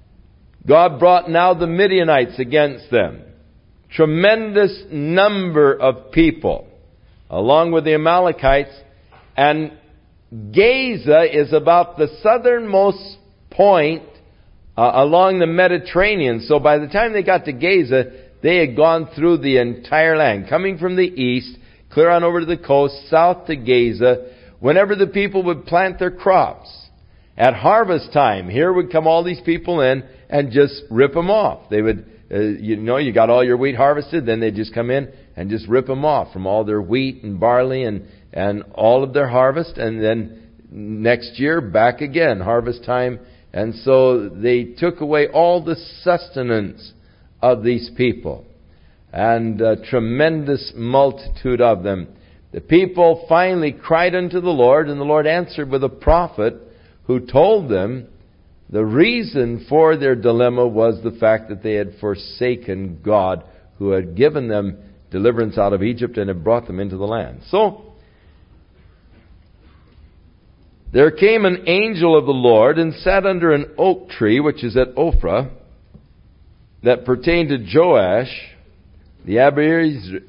God brought now the Midianites against them. Tremendous number of people, along with the Amalekites. And Gaza is about the southernmost point along the Mediterranean. So by the time they got to Gaza, they had gone through the entire land, coming from the east, clear on over to the coast, south to Gaza. Whenever the people would plant their crops, at harvest time, here would come all these people in and just rip them off. They would, you got all your wheat harvested, then they'd just come in and just rip them off from all their wheat and barley and all of their harvest. And then next year, back again, harvest time. And so they took away all the sustenance of these people. And a tremendous multitude of them. The people finally cried unto the Lord, and the Lord answered with a prophet who told them the reason for their dilemma was the fact that they had forsaken God, who had given them deliverance out of Egypt and had brought them into the land. So, there came an angel of the Lord and sat under an oak tree, which is at Ophrah, that pertained to Joash, the Abiezrite,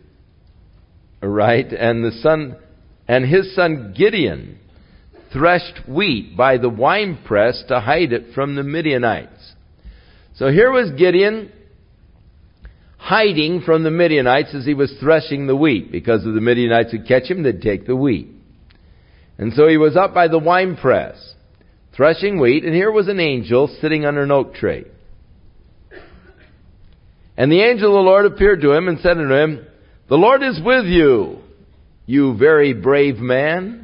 and his son Gideon threshed wheat by the winepress to hide it from the Midianites. So here was Gideon hiding from the Midianites as he was threshing the wheat, because if the Midianites would catch him, they'd take the wheat. And so he was up by the winepress, threshing wheat, and here was an angel sitting under an oak tree. And the angel of the Lord appeared to him and said unto him, The Lord is with you, you very brave man.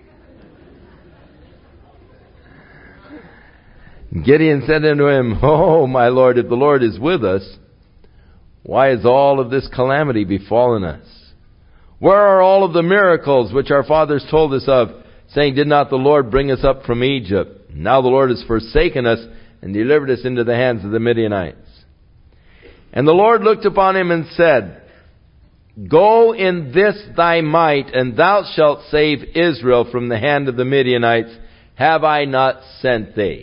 Gideon said unto him, Oh, my Lord, if the Lord is with us, why has all of this calamity befallen us? Where are all of the miracles which our fathers told us of, saying, Did not the Lord bring us up from Egypt? Now the Lord has forsaken us and delivered us into the hands of the Midianites. And the Lord looked upon him and said, Go in this thy might, and thou shalt save Israel from the hand of the Midianites. Have I not sent thee?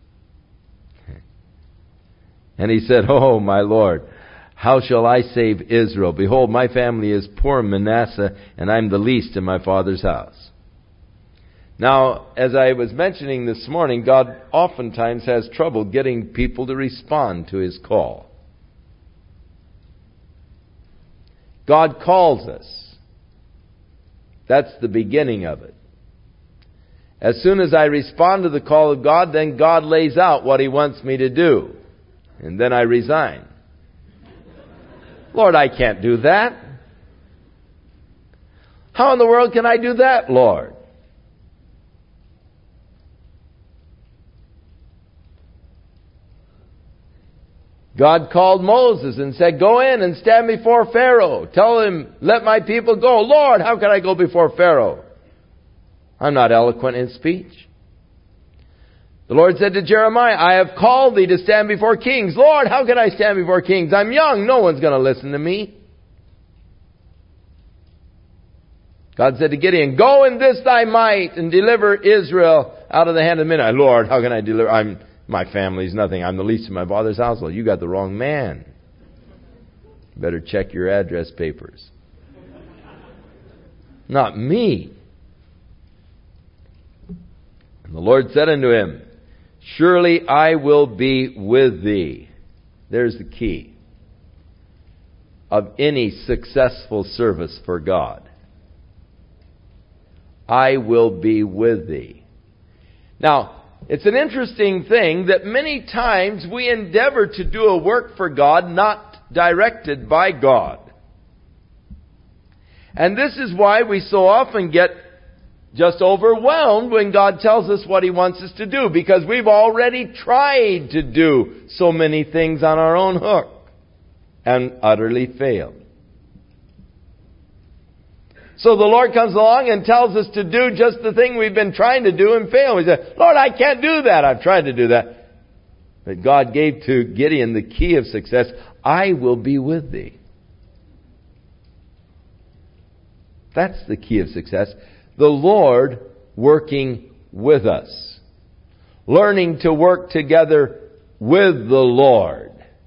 And he said, Oh, my Lord, how shall I save Israel? Behold, my family is poor Manasseh, and I'm the least in my father's house. Now, as I was mentioning this morning, God oftentimes has trouble getting people to respond to His call. God calls us. That's the beginning of it. As soon as I respond to the call of God, then God lays out what He wants me to do. And then I resign. Lord, I can't do that. How in the world can I do that, Lord? God called Moses and said, Go in and stand before Pharaoh. Tell him, let my people go. Lord, how can I go before Pharaoh? I'm not eloquent in speech. The Lord said to Jeremiah, I have called thee to stand before kings. Lord, how can I stand before kings? I'm young. No one's going to listen to me. God said to Gideon, Go in this thy might and deliver Israel out of the hand of the Midianites. Lord, how can I deliver? My family's nothing. I'm the least in my father's household. You got the wrong man. Better check your address papers. Not me. And the Lord said unto him, surely I will be with thee. There's the key of any successful service for God. I will be with thee. Now, it's an interesting thing that many times we endeavor to do a work for God not directed by God. And this is why we so often get just overwhelmed when God tells us what He wants us to do, because we've already tried to do so many things on our own hook and utterly failed. So the Lord comes along and tells us to do just the thing we've been trying to do and fail. We say, Lord, I can't do that. I've tried to do that. But God gave to Gideon the key of success. I will be with thee. That's the key of success. The Lord working with us. Learning to work together with the Lord.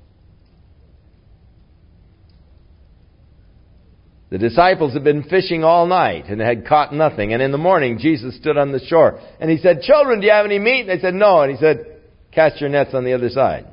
The disciples had been fishing all night and had caught nothing. And in the morning, Jesus stood on the shore. And He said, children, do you have any meat? And they said, no. And He said, cast your nets on the other side.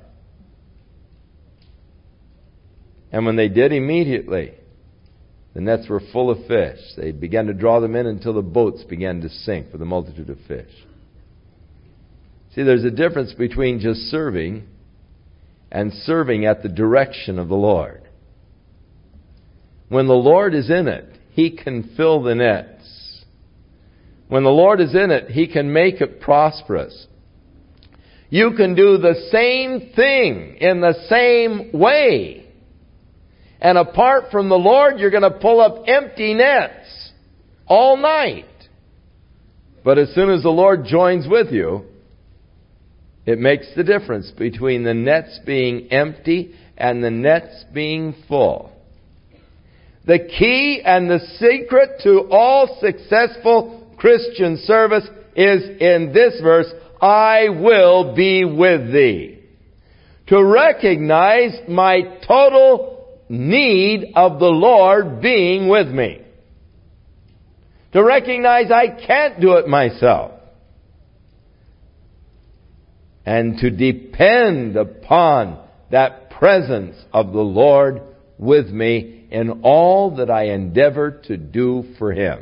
And when they did, immediately, the nets were full of fish. They began to draw them in until the boats began to sink for the multitude of fish. See, there's a difference between just serving and serving at the direction of the Lord. When the Lord is in it, He can fill the nets. When the Lord is in it, He can make it prosperous. You can do the same thing in the same way. And apart from the Lord, you're going to pull up empty nets all night. But as soon as the Lord joins with you, it makes the difference between the nets being empty and the nets being full. The key and the secret to all successful Christian service is in this verse, I will be with thee. To recognize my total need of the Lord being with me. To recognize I can't do it myself. And to depend upon that presence of the Lord with me in all that I endeavor to do for Him.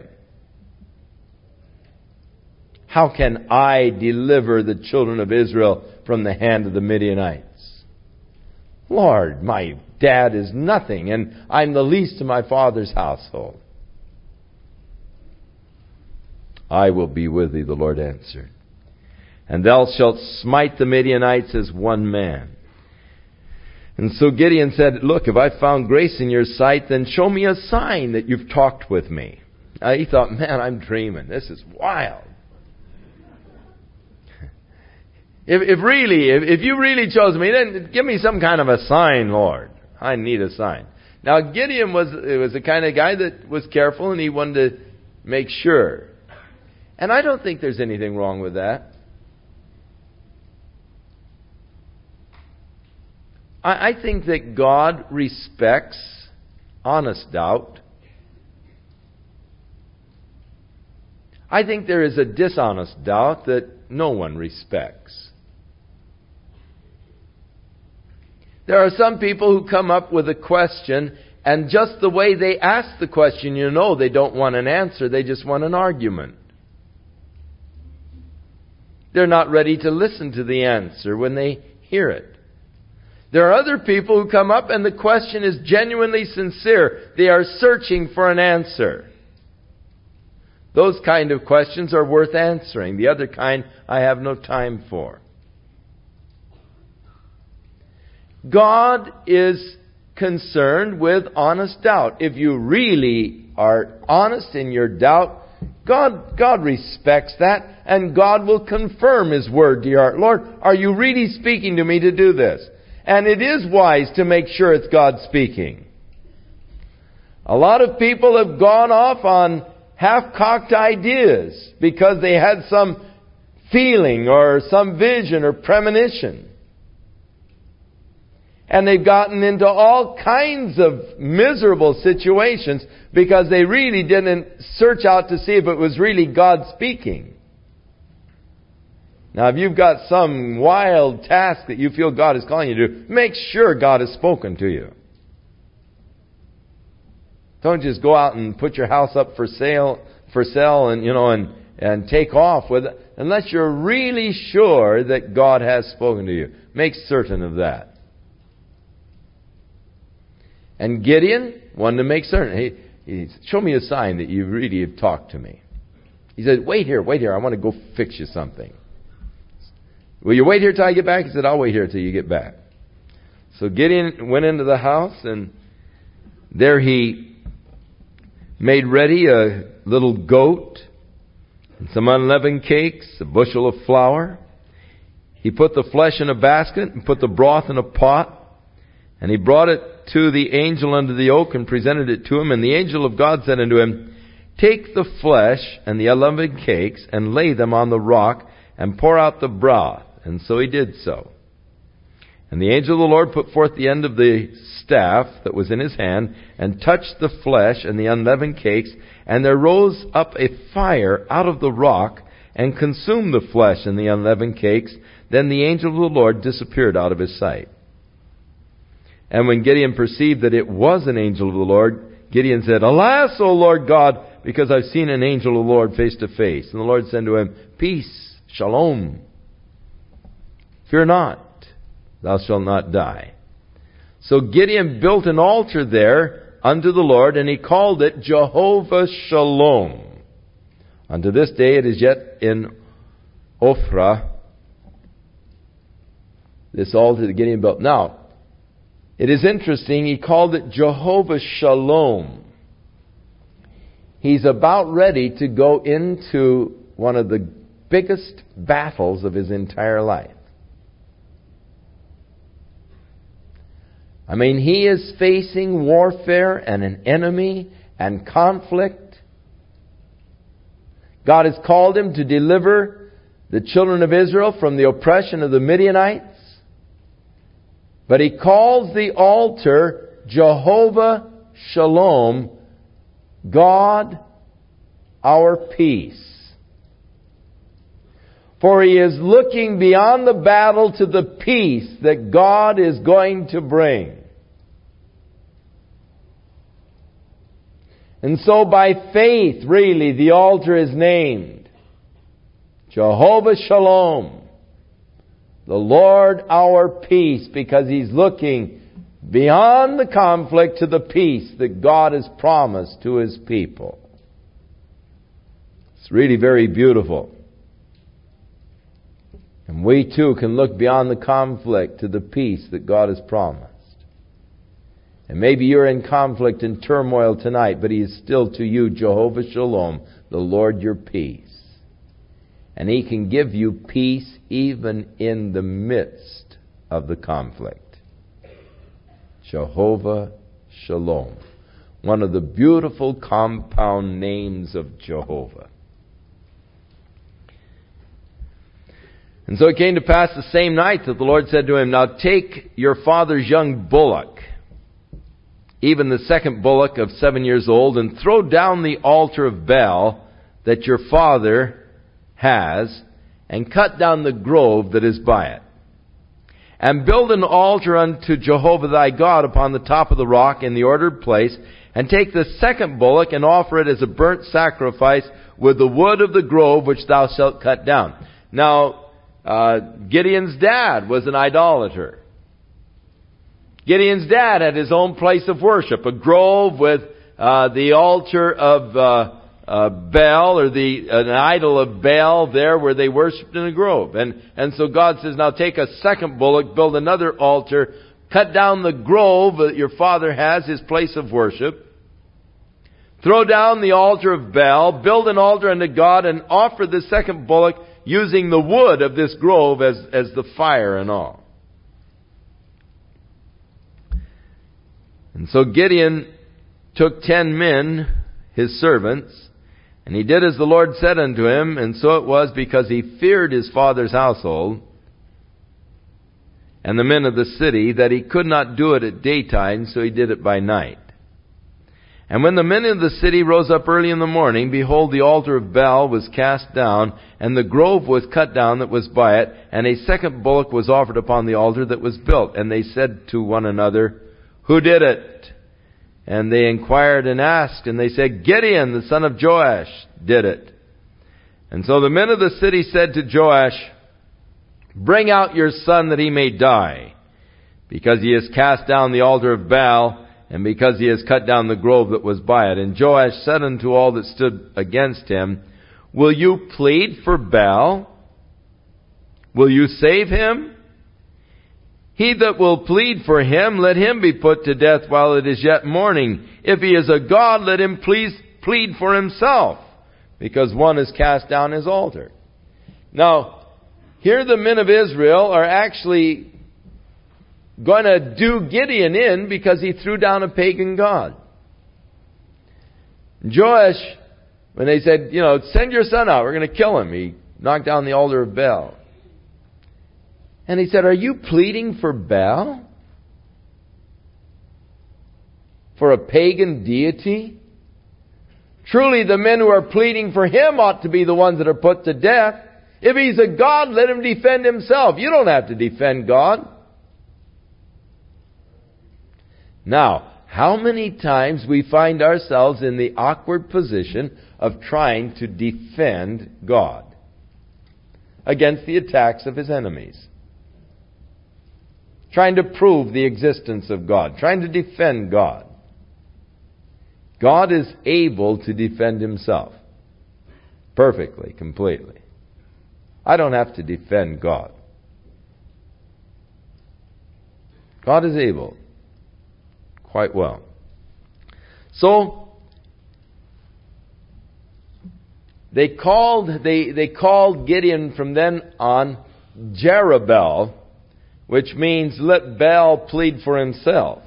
How can I deliver the children of Israel from the hand of the Midianites? Lord, my dad is nothing, and I'm the least in my father's household. I will be with thee, the Lord answered. And thou shalt smite the Midianites as one man. And so Gideon said, look, if I found grace in your sight, then show me a sign that you've talked with me. He thought, man, I'm dreaming. This is wild. If you really chose me, then give me some kind of a sign, Lord. I need a sign. Now, Gideon was the kind of guy that was careful, and he wanted to make sure. And I don't think there's anything wrong with that. I think that God respects honest doubt. I think there is a dishonest doubt that no one respects. There are some people who come up with a question, and just the way they ask the question, you know they don't want an answer, they just want an argument. They're not ready to listen to the answer when they hear it. There are other people who come up and the question is genuinely sincere. They are searching for an answer. Those kind of questions are worth answering. The other kind I have no time for. God is concerned with honest doubt. If you really are honest in your doubt, God respects that, and God will confirm His word to your heart. Lord, are you really speaking to me to do this? And it is wise to make sure it's God speaking. A lot of people have gone off on half-cocked ideas because they had some feeling or some vision or premonition. And they've gotten into all kinds of miserable situations because they really didn't search out to see if it was really God speaking. Now, if you've got some wild task that you feel God is calling you to do, make sure God has spoken to you. Don't just go out and put your house up for sale and take off with it unless you're really sure that God has spoken to you. Make certain of that. And Gideon wanted to make certain. He said, show me a sign that you really have talked to me. He said, wait here. I want to go fix you something. Will you wait here till I get back? He said, I'll wait here till you get back. So Gideon went into the house, and there he made ready a little goat, and some unleavened cakes, a bushel of flour. He put the flesh in a basket and put the broth in a pot, and he brought it to the angel under the oak and presented it to him. And the angel of God said unto him, take the flesh and the unleavened cakes and lay them on the rock and pour out the broth. And so he did so. And the angel of the Lord put forth the end of the staff that was in his hand and touched the flesh and the unleavened cakes, and there rose up a fire out of the rock and consumed the flesh and the unleavened cakes. Then the angel of the Lord disappeared out of his sight. And when Gideon perceived that it was an angel of the Lord, Gideon said, alas, O Lord God, because I've seen an angel of the Lord face to face. And the Lord said to him, peace, shalom. Fear not, thou shalt not die. So Gideon built an altar there unto the Lord, and he called it Jehovah Shalom. Unto this day it is yet in Ophrah, this altar that Gideon built. Now, it is interesting, he called it Jehovah Shalom. He's about ready to go into one of the biggest battles of his entire life. I mean, he is facing warfare and an enemy and conflict. God has called him to deliver the children of Israel from the oppression of the Midianites. But he calls the altar Jehovah Shalom, God our peace. For he is looking beyond the battle to the peace that God is going to bring. And so by faith, really, the altar is named Jehovah Shalom, the Lord our peace, because he's looking beyond the conflict to the peace that God has promised to his people. It's really very beautiful. And we too can look beyond the conflict to the peace that God has promised. And maybe you're in conflict and turmoil tonight, but he is still to you Jehovah Shalom, the Lord your peace. And he can give you peace even in the midst of the conflict. Jehovah Shalom. One of the beautiful compound names of Jehovah. And so it came to pass the same night that the Lord said to him, now take your father's young bullock, even the second bullock of 7 years old, and throw down the altar of Baal that your father has, and cut down the grove that is by it. And build an altar unto Jehovah thy God upon the top of the rock in the ordered place, and take the second bullock and offer it as a burnt sacrifice with the wood of the grove which thou shalt cut down. Now, Gideon's dad was an idolater. Gideon's dad had his own place of worship, a grove with the altar of Baal, or an idol of Baal there where they worshipped in a grove. And so God says, now take a second bullock, build another altar, cut down the grove that your father has, his place of worship, throw down the altar of Baal, build an altar unto God, and offer the second bullock using the wood of this grove as the fire and all. And so Gideon took 10 men, his servants, And he did as the Lord said unto him, and so it was because he feared his father's household and the men of the city, that he could not do it at daytime, so he did it by night. And when the men of the city rose up early in the morning, behold, the altar of Baal was cast down, and the grove was cut down that was by it, and a second bullock was offered upon the altar that was built. And they said to one another, Who did it? And they inquired and asked, and they said, Gideon, the son of Joash, did it. And so the men of the city said to Joash, Bring out your son that he may die, because he has cast down the altar of Baal, and because he has cut down the grove that was by it. And Joash said unto all that stood against him, Will you plead for Baal? Will you save him? He that will plead for him, let him be put to death while it is yet morning. If he is a god, let him plead for himself, because one has cast down his altar. Now, here the men of Israel are actually going to do Gideon in because he threw down a pagan god. Joash, when they said, send your son out, we're going to kill him, he knocked down the altar of Baal. And he said, Are you pleading for Baal? For a pagan deity? Truly the men who are pleading for him ought to be the ones that are put to death. If he's a god, let him defend himself. You don't have to defend God. Now, how many times we find ourselves in the awkward position of trying to defend God against the attacks of his enemies? Trying to prove the existence of God. Trying to defend God. God is able to defend himself. Perfectly, completely. I don't have to defend God. God is able. Quite well. So, they called Gideon from then on Jerubbaal, which means let Baal plead for himself.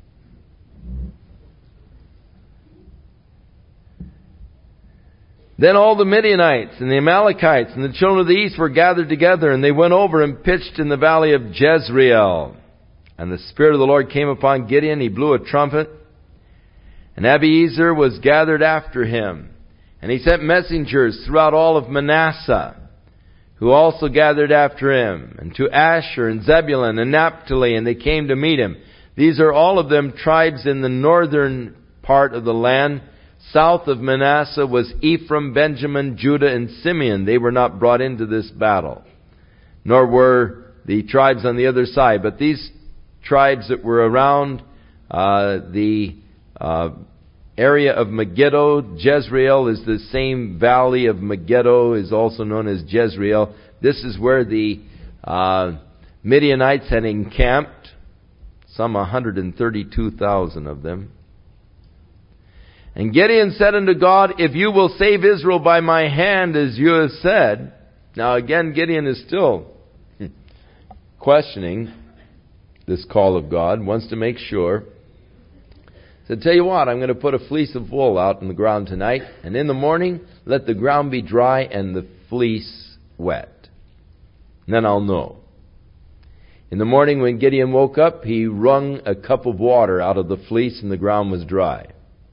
Then all the Midianites and the Amalekites and the children of the east were gathered together, and they went over and pitched in the valley of Jezreel. And the Spirit of the Lord came upon Gideon. He blew a trumpet, and Abiezer was gathered after him. And he sent messengers throughout all of Manasseh, who also gathered after him, and to Asher and Zebulun and Naphtali, and they came to meet him. These are all of them tribes in the northern part of the land. South of Manasseh was Ephraim, Benjamin, Judah, and Simeon. They were not brought into this battle, nor were the tribes on the other side. But these tribes that were around the area of Megiddo, Jezreel is the same valley of Megiddo, is also known as Jezreel. This is where the Midianites had encamped, some 132,000 of them. And Gideon said unto God, If you will save Israel by my hand, as you have said. Now again, Gideon is still questioning this call of God, wants to make sure. He said, Tell you what, I'm going to put a fleece of wool out on the ground tonight, and in the morning let the ground be dry and the fleece wet. And then I'll know. In the morning when Gideon woke up, he wrung a cup of water out of the fleece and the ground was dry.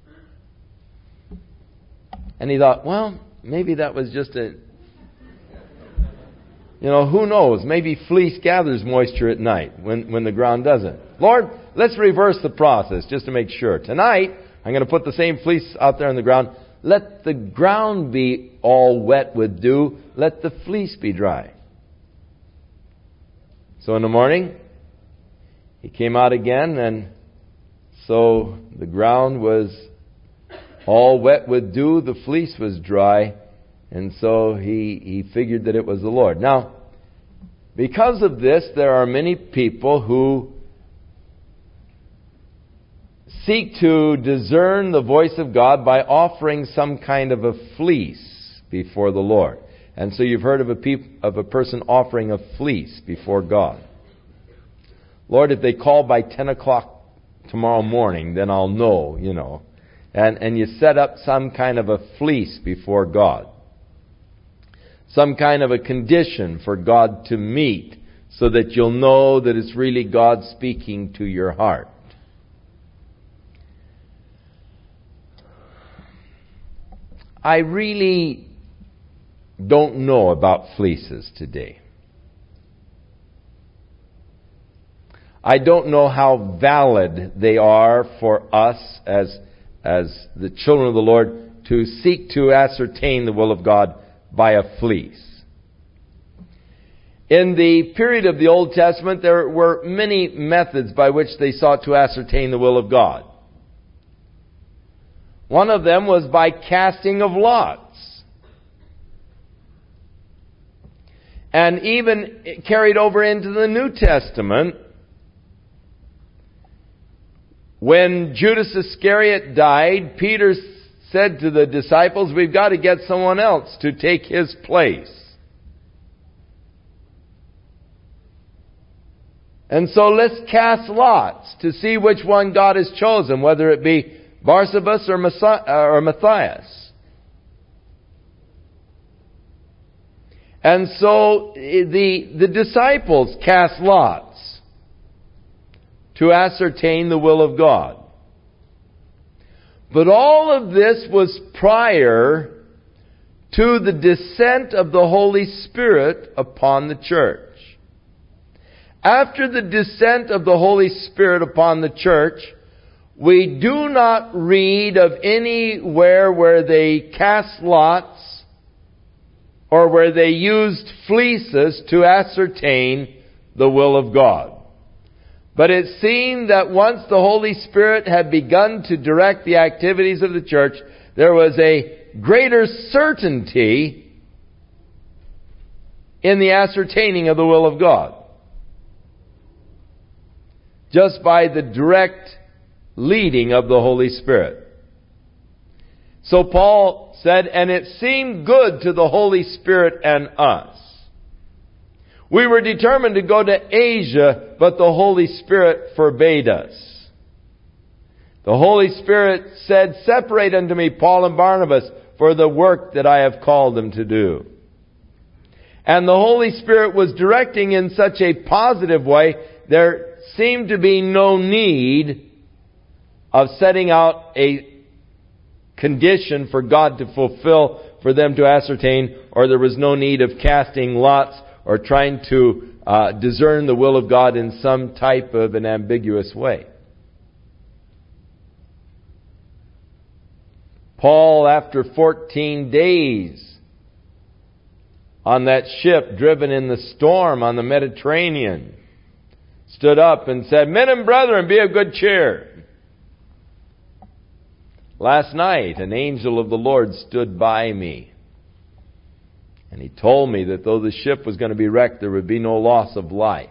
And he thought, well, maybe that was just who knows? Maybe fleece gathers moisture at night when the ground doesn't. Lord, let's reverse the process just to make sure. Tonight, I'm going to put the same fleece out there on the ground. Let the ground be all wet with dew. Let the fleece be dry. So in the morning, he came out again, and so the ground was all wet with dew, the fleece was dry, and so he figured that it was the Lord. Now, because of this, there are many people who seek to discern the voice of God by offering some kind of a fleece before the Lord. And so you've heard of a person offering a fleece before God. Lord, if they call by 10 o'clock tomorrow morning, then I'll know, and you set up some kind of a fleece before God. Some kind of a condition for God to meet so that you'll know that it's really God speaking to your heart. I really don't know about fleeces today. I don't know how valid they are for us as the children of the Lord to seek to ascertain the will of God by a fleece. In the period of the Old Testament, there were many methods by which they sought to ascertain the will of God. One of them was by casting of lots. And even carried over into the New Testament, when Judas Iscariot died, Peter said to the disciples, we've got to get someone else to take his place. And so let's cast lots to see which one God has chosen, whether it be Barsabas or Matthias. And so the disciples cast lots to ascertain the will of God. But all of this was prior to the descent of the Holy Spirit upon the church. After the descent of the Holy Spirit upon the church, we do not read of anywhere where they cast lots or where they used fleeces to ascertain the will of God. But it seemed that once the Holy Spirit had begun to direct the activities of the church, there was a greater certainty in the ascertaining of the will of God. Just by the direct leading of the Holy Spirit. So Paul said, and it seemed good to the Holy Spirit and us. We were determined to go to Asia, but the Holy Spirit forbade us. The Holy Spirit said, separate unto me Paul and Barnabas for the work that I have called them to do. And the Holy Spirit was directing in such a positive way, there seemed to be no need of setting out a condition for God to fulfill, for them to ascertain, or there was no need of casting lots or trying to discern the will of God in some type of an ambiguous way. Paul, after 14 days on that ship driven in the storm on the Mediterranean, stood up and said, men and brethren, be of good cheer. Last night, an angel of the Lord stood by me. And he told me that though the ship was going to be wrecked, there would be no loss of life.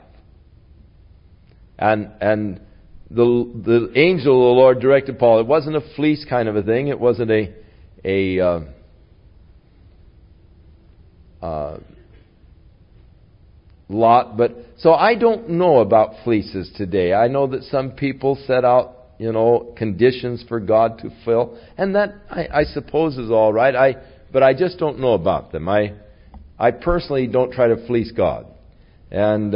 And the angel of the Lord directed Paul. It wasn't a fleece kind of a thing. It wasn't a lot. But so I don't know about fleeces today. I know that some people set out, conditions for God to fill, and that I suppose is all right. But I just don't know about them. I personally don't try to fleece God. And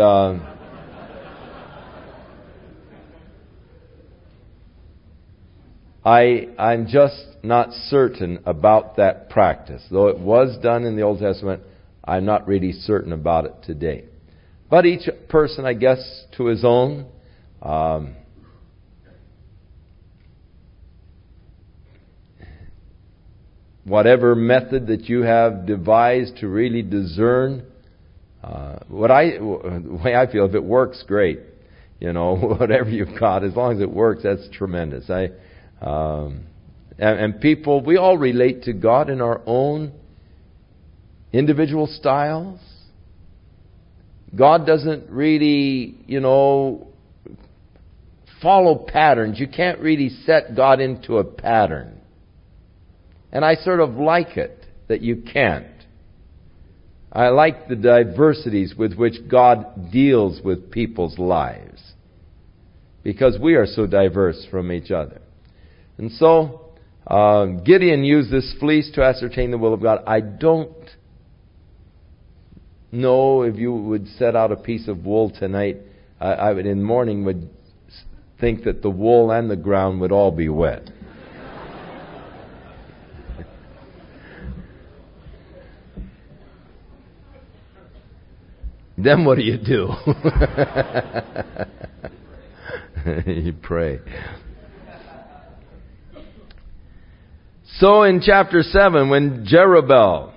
I'm just not certain about that practice. Though it was done in the Old Testament, I'm not really certain about it today. But each person, I guess, to his own. Whatever method that you have devised to really discern, the way I feel, if it works, great. Whatever you've got, as long as it works, that's tremendous. And people, we all relate to God in our own individual styles. God doesn't really, follow patterns. You can't really set God into a pattern. And I sort of like it that you can't. I like the diversities with which God deals with people's lives, because we are so diverse from each other. And so, Gideon used this fleece to ascertain the will of God. I don't know if you would set out a piece of wool tonight. I would, in the morning, would think that the wool and the ground would all be wet. Then what do? You pray. So in chapter 7, when Jerubbaal,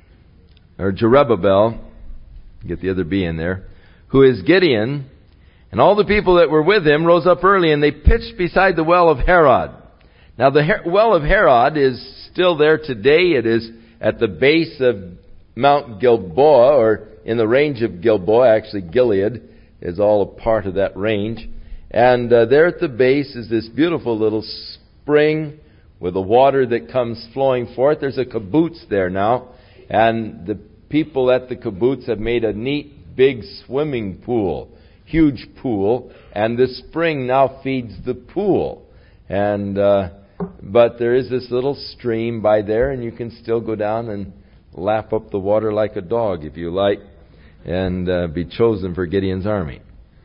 get the other B in there, who is Gideon, and all the people that were with him rose up early, and they pitched beside the well of Harod. Now the well of Harod is still there today. It is at the base of Mount Gilboa, or in the range of Gilboa. Actually, Gilead is all a part of that range. And there at the base is this beautiful little spring with the water that comes flowing forth. There's a kibbutz there now, and the people at the kibbutz have made a neat big swimming pool, huge pool, and this spring now feeds the pool. And but there is this little stream by there, and you can still go down and lap up the water like a dog if you like, and be chosen for Gideon's army.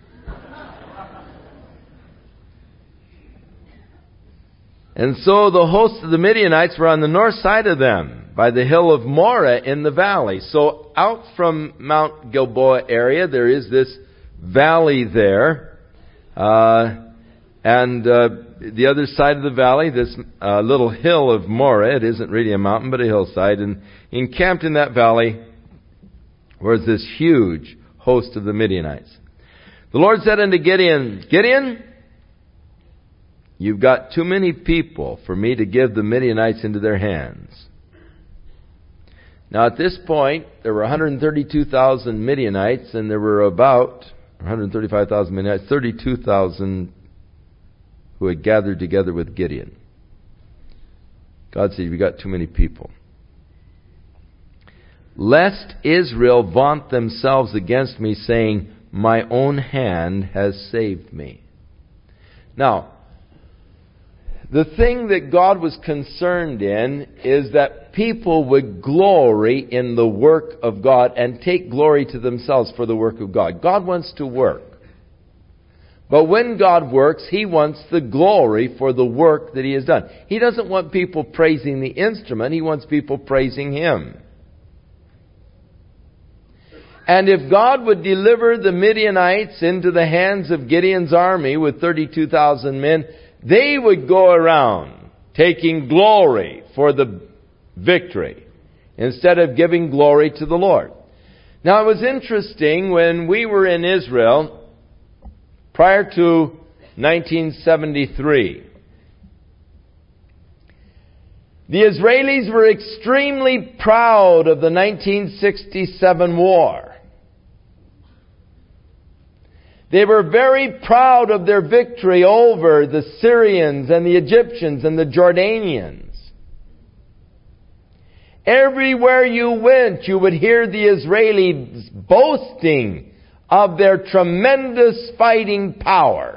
And so the host of the Midianites were on the north side of them, by the hill of Moreh in the valley. So out from Mount Gilboa area, there is this valley there. And the other side of the valley, this little hill of Moreh, it isn't really a mountain, but a hillside. And encamped in that valley was this huge host of the Midianites. The Lord said unto Gideon, Gideon, you've got too many people for me to give the Midianites into their hands. Now at this point, there were 132,000 Midianites, and there were about 135,000 Midianites, 32,000 who had gathered together with Gideon. God said, you've got too many people. Lest Israel vaunt themselves against me, saying, my own hand has saved me. Now, the thing that God was concerned in is that people would glory in the work of God and take glory to themselves for the work of God. God wants to work. But when God works, He wants the glory for the work that He has done. He doesn't want people praising the instrument. He wants people praising Him. And if God would deliver the Midianites into the hands of Gideon's army with 32,000 men, they would go around taking glory for the victory instead of giving glory to the Lord. Now it was interesting when we were in Israel prior to 1973. The Israelis were extremely proud of the 1967 war. They were very proud of their victory over the Syrians and the Egyptians and the Jordanians. Everywhere you went, you would hear the Israelis boasting of their tremendous fighting power.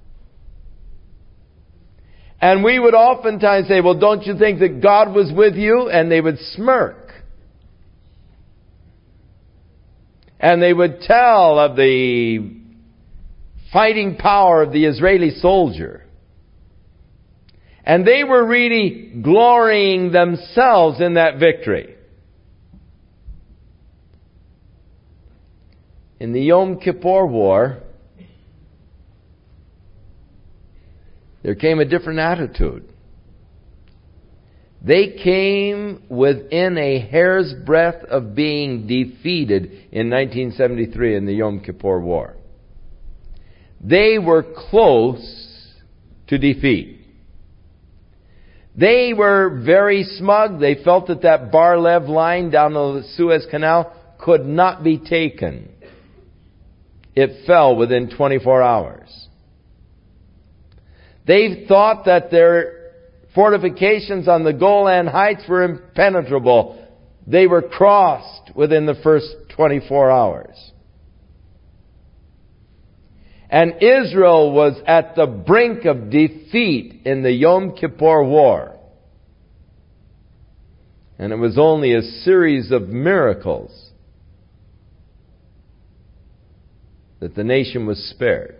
And we would oftentimes say, well, don't you think that God was with you? And they would smirk. And they would tell of the fighting power of the Israeli soldier. And they were really glorying themselves in that victory. In the Yom Kippur War, there came a different attitude. They came within a hair's breadth of being defeated in 1973 in the Yom Kippur War. They were close to defeat. They were very smug. They felt that that Bar-Lev line down the Suez Canal could not be taken. It fell within 24 hours. They thought that their fortifications on the Golan Heights were impenetrable. They were crossed within the first 24 hours. And Israel was at the brink of defeat in the Yom Kippur War. And it was only a series of miracles that the nation was spared.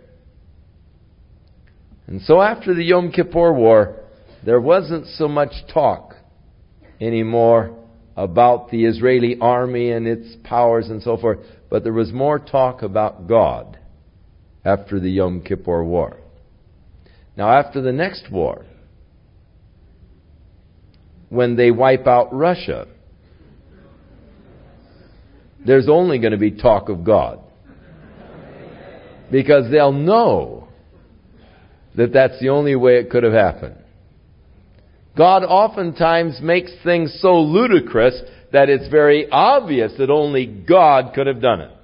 And so after the Yom Kippur War, there wasn't so much talk anymore about the Israeli army and its powers and so forth, but there was more talk about God after the Yom Kippur War. Now after the next war, when they wipe out Russia, there's only going to be talk of God. Because they'll know that that's the only way it could have happened. God oftentimes makes things so ludicrous that it's very obvious that only God could have done it.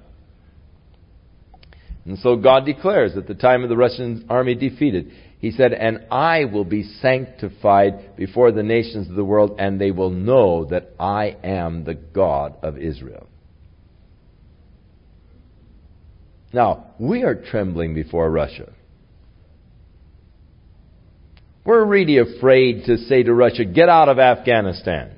And so God declares at the time of the Russian army defeated, He said, "And I will be sanctified before the nations of the world, and they will know that I am the God of Israel." Now, we are trembling before Russia. We're really afraid to say to Russia, "Get out of Afghanistan,"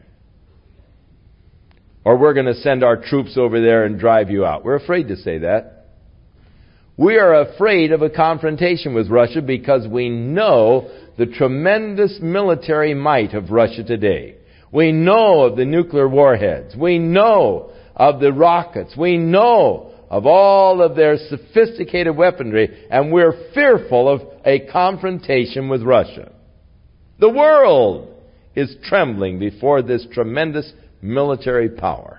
or "We're going to send our troops over there and drive you out." We're afraid to say that. We are afraid of a confrontation with Russia because we know the tremendous military might of Russia today. We know of the nuclear warheads. We know of the rockets. We know of all of their sophisticated weaponry, and we're fearful of a confrontation with Russia. The world is trembling before this tremendous military power.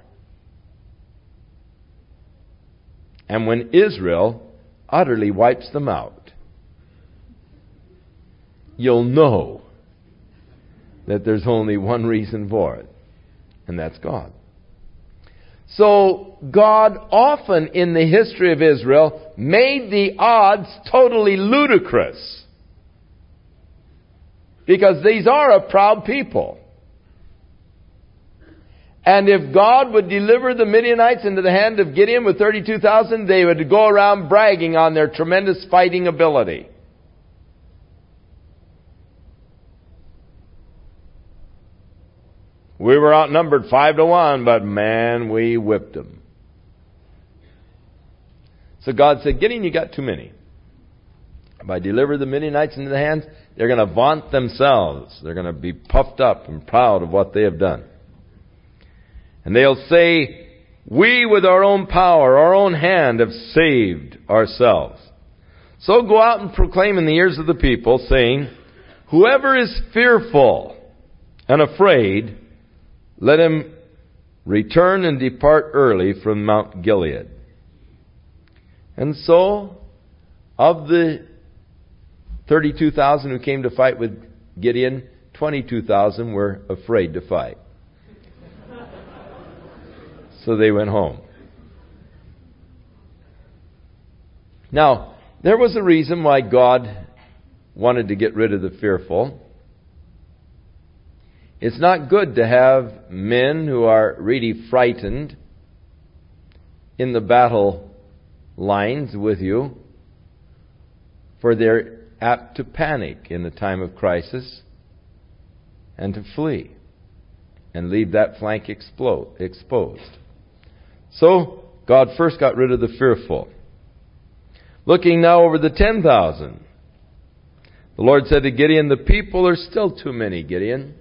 And when Israel utterly wipes them out, you'll know that there's only one reason for it, and that's God. So God often in the history of Israel made the odds totally ludicrous. Because these are a proud people. And if God would deliver the Midianites into the hand of Gideon with 32,000, they would go around bragging on their tremendous fighting ability. We were outnumbered 5-1, but man, we whipped them. So God said, "Gideon, you got too many. If I deliver the Midianites into the hands, they're going to vaunt themselves. They're going to be puffed up and proud of what they have done. And they'll say, 'We with our own power, our own hand have saved ourselves.' So go out and proclaim in the ears of the people, saying, 'Whoever is fearful and afraid, let him return and depart early from Mount Gilead.'" And so, of the 32,000 who came to fight with Gideon, 22,000 were afraid to fight. So they went home. Now, there was a reason why God wanted to get rid of the fearful. It's not good to have men who are really frightened in the battle lines with you, for they're apt to panic in the time of crisis and to flee and leave that flank exposed. So God first got rid of the fearful. Looking now over the 10,000, the Lord said to Gideon, "The people are still too many, Gideon.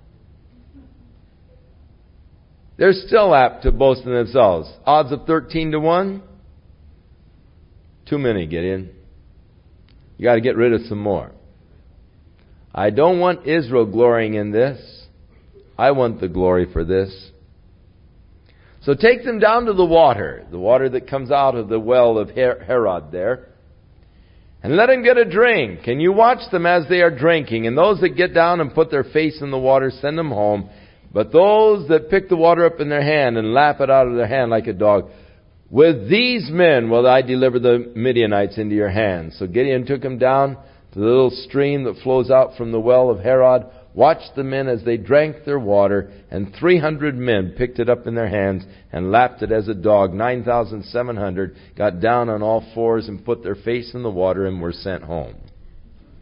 They're still apt to boast in themselves. Odds of 13-1. Too many, Gideon. You got to get rid of some more. I don't want Israel glorying in this. I want the glory for this. So take them down to the water that comes out of the well of Herod there, and let them get a drink. And you watch them as they are drinking. And those that get down and put their face in the water, send them home. But those that pick the water up in their hand and lap it out of their hand like a dog, with these men will I deliver the Midianites into your hands." So Gideon took them down to the little stream that flows out from the well of Herod, watched the men as they drank their water, and 300 men picked it up in their hands and lapped it as a dog. 9,700 got down on all fours and put their face in the water and were sent home.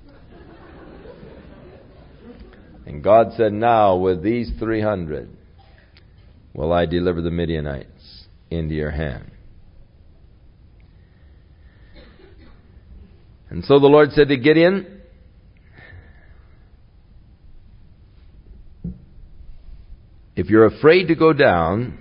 And God said, "Now with these 300, will I deliver the Midianites into your hand. And so the Lord said to Gideon, if you're afraid to go down,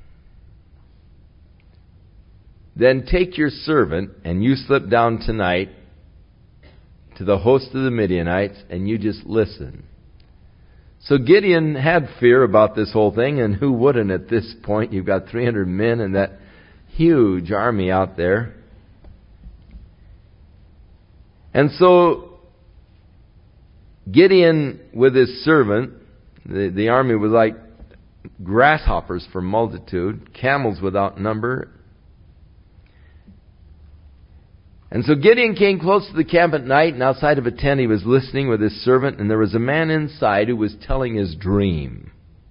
then take your servant and you slip down tonight to the host of the Midianites and you just listen. So Gideon had fear about this whole thing, and who wouldn't at this point? You've got 300 men and that huge army out there. And so Gideon with his servant, the army was like grasshoppers for multitude, camels without number. And so Gideon came close to the camp at night, and outside of a tent he was listening with his servant, and there was a man inside who was telling his dream.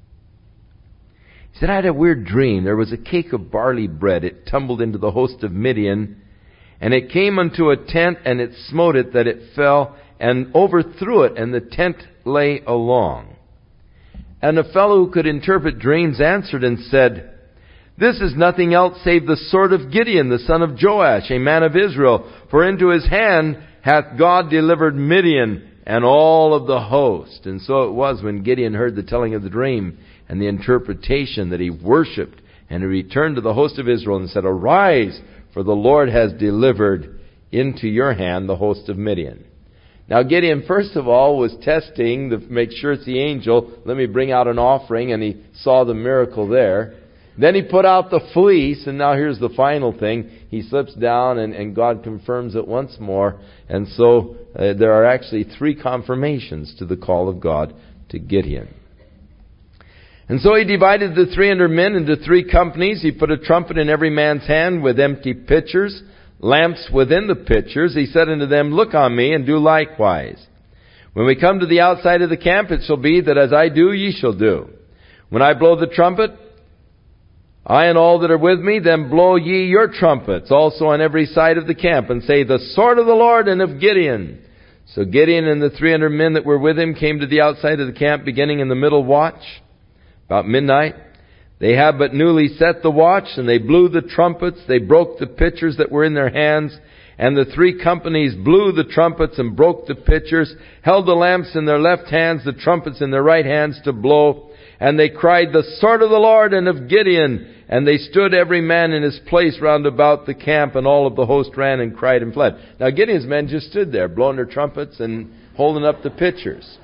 He said, I had a weird dream. There was a cake of barley bread. It tumbled into the host of Midian, and it came unto a tent, and it smote it that it fell, and overthrew it, and the tent lay along. And a fellow who could interpret dreams answered and said, this is nothing else save the sword of Gideon, the son of Joash, a man of Israel. For into his hand hath God delivered Midian and all of the host. And so it was when Gideon heard the telling of the dream and the interpretation that he worshipped, and he returned to the host of Israel and said, arise, for the Lord has delivered into your hand the host of Midian. Now Gideon, first of all, was testing to make sure it's the angel. Let me bring out an offering, and he saw the miracle there. Then he put out the fleece, and now here's the final thing. He slips down, and God confirms it once more. And so there are actually 3 confirmations to the call of God to Gideon. And so he divided the 300 men into 3 companies. He put a trumpet in every man's hand with empty pitchers, lamps within the pitchers. He said unto them, look on me, and do likewise. When we come to the outside of the camp, it shall be that as I do, ye shall do. When I blow the trumpet, I and all that are with me, then blow ye your trumpets also on every side of the camp, and say, the sword of the Lord and of Gideon. So Gideon and the 300 men that were with him came to the outside of the camp, beginning in the middle watch, about midnight. They had but newly set the watch, and they blew the trumpets. They broke the pitchers that were in their hands. And the 3 companies blew the trumpets and broke the pitchers, held the lamps in their left hands, the trumpets in their right hands to blow. And they cried, the sword of the Lord and of Gideon. And they stood every man in his place round about the camp, and all of the host ran and cried and fled. Now Gideon's men just stood there, blowing their trumpets and holding up the pitchers.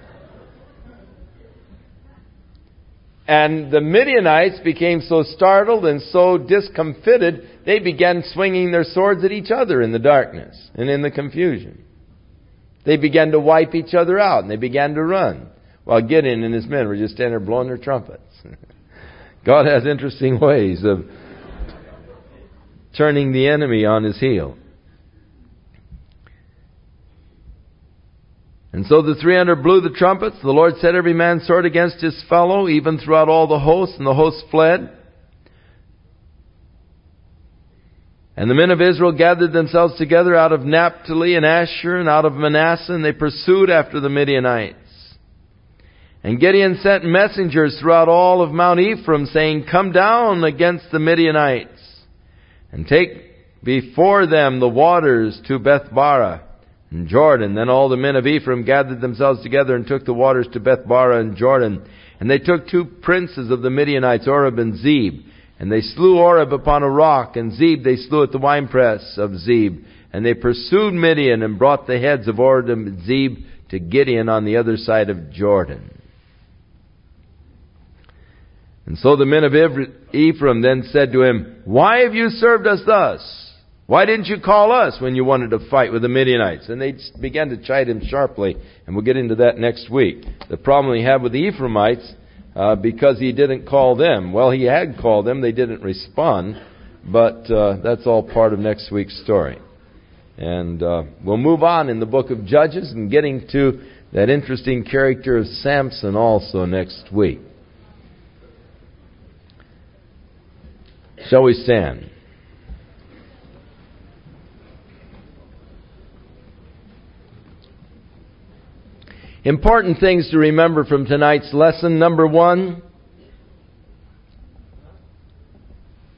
And the Midianites became so startled and so discomfited, they began swinging their swords at each other in the darkness and in the confusion. They began to wipe each other out, and they began to run, while Gideon and his men were just standing there blowing their trumpets. God has interesting ways of turning the enemy on his heel. And so the 300 blew the trumpets. The Lord set every man's sword against his fellow, even throughout all the hosts, and the hosts fled. And the men of Israel gathered themselves together out of Naphtali and Asher and out of Manasseh, and they pursued after the Midianites. And Gideon sent messengers throughout all of Mount Ephraim, saying, come down against the Midianites, and take before them the waters to Bethbara and Jordan. Then all the men of Ephraim gathered themselves together and took the waters to Bethbara and Jordan. And they took 2 princes of the Midianites, Oreb and Zeb. And they slew Oreb upon a rock, and Zeb they slew at the winepress of Zeb. And they pursued Midian and brought the heads of Oreb and Zeb to Gideon on the other side of Jordan. And so the men of Ephraim then said to him, why have you served us thus? Why didn't you call us when you wanted to fight with the Midianites? And they began to chide him sharply, and we'll get into that next week. The problem he had with the Ephraimites, because he didn't call them. Well, he had called them, they didn't respond, but that's all part of next week's story. And we'll move on in the book of Judges and getting to that interesting character of Samson also next week. Shall we stand? Important things to remember from tonight's lesson. Number 1,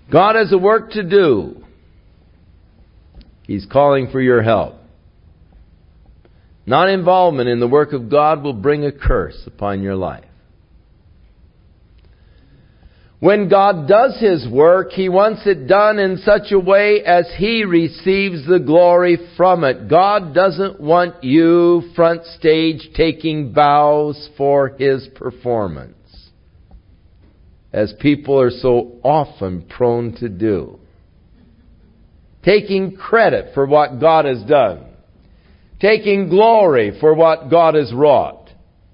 God has a work to do. He's calling for your help. Non-involvement in the work of God will bring a curse upon your life. When God does His work, He wants it done in such a way as He receives the glory from it. God doesn't want you front stage taking bows for His performance, as people are so often prone to do. Taking credit for what God has done. Taking glory for what God has wrought.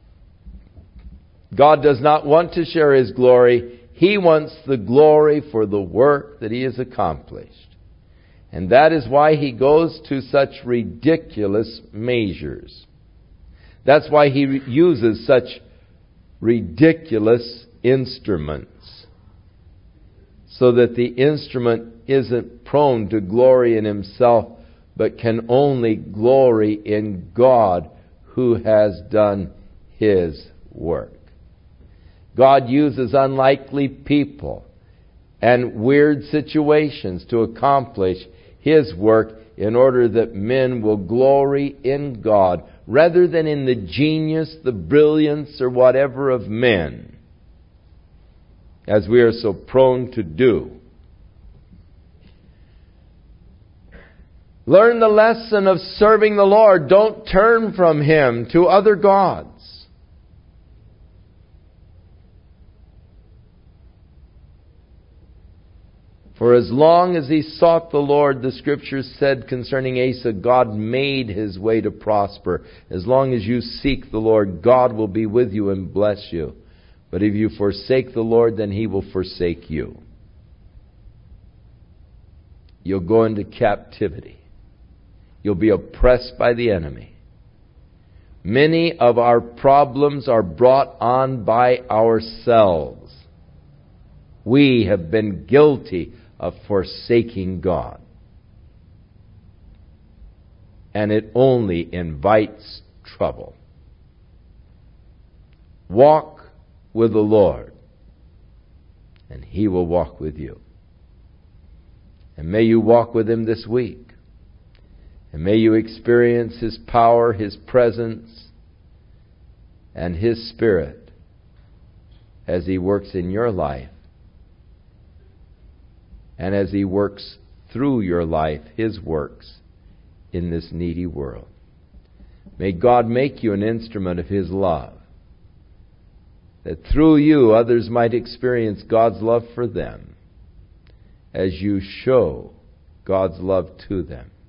God does not want to share His glory. He wants the glory for the work that He has accomplished. And that is why He goes to such ridiculous measures. That's why He uses such ridiculous instruments. So that the instrument isn't prone to glory in himself, but can only glory in God who has done His work. God uses unlikely people and weird situations to accomplish His work in order that men will glory in God rather than in the genius, the brilliance, or whatever of men, as we are so prone to do. Learn the lesson of serving the Lord. Don't turn from Him to other gods. For as long as he sought the Lord, the Scriptures said concerning Asa, God made his way to prosper. As long as you seek the Lord, God will be with you and bless you. But if you forsake the Lord, then He will forsake you. You'll go into captivity. You'll be oppressed by the enemy. Many of our problems are brought on by ourselves. We have been guilty of forsaking God. And it only invites trouble. Walk with the Lord, and He will walk with you. And may you walk with Him this week. And may you experience His power, His presence, and His Spirit as He works in your life. And as He works through your life, His works in this needy world. May God make you an instrument of His love, that through you others might experience God's love for them as you show God's love to them.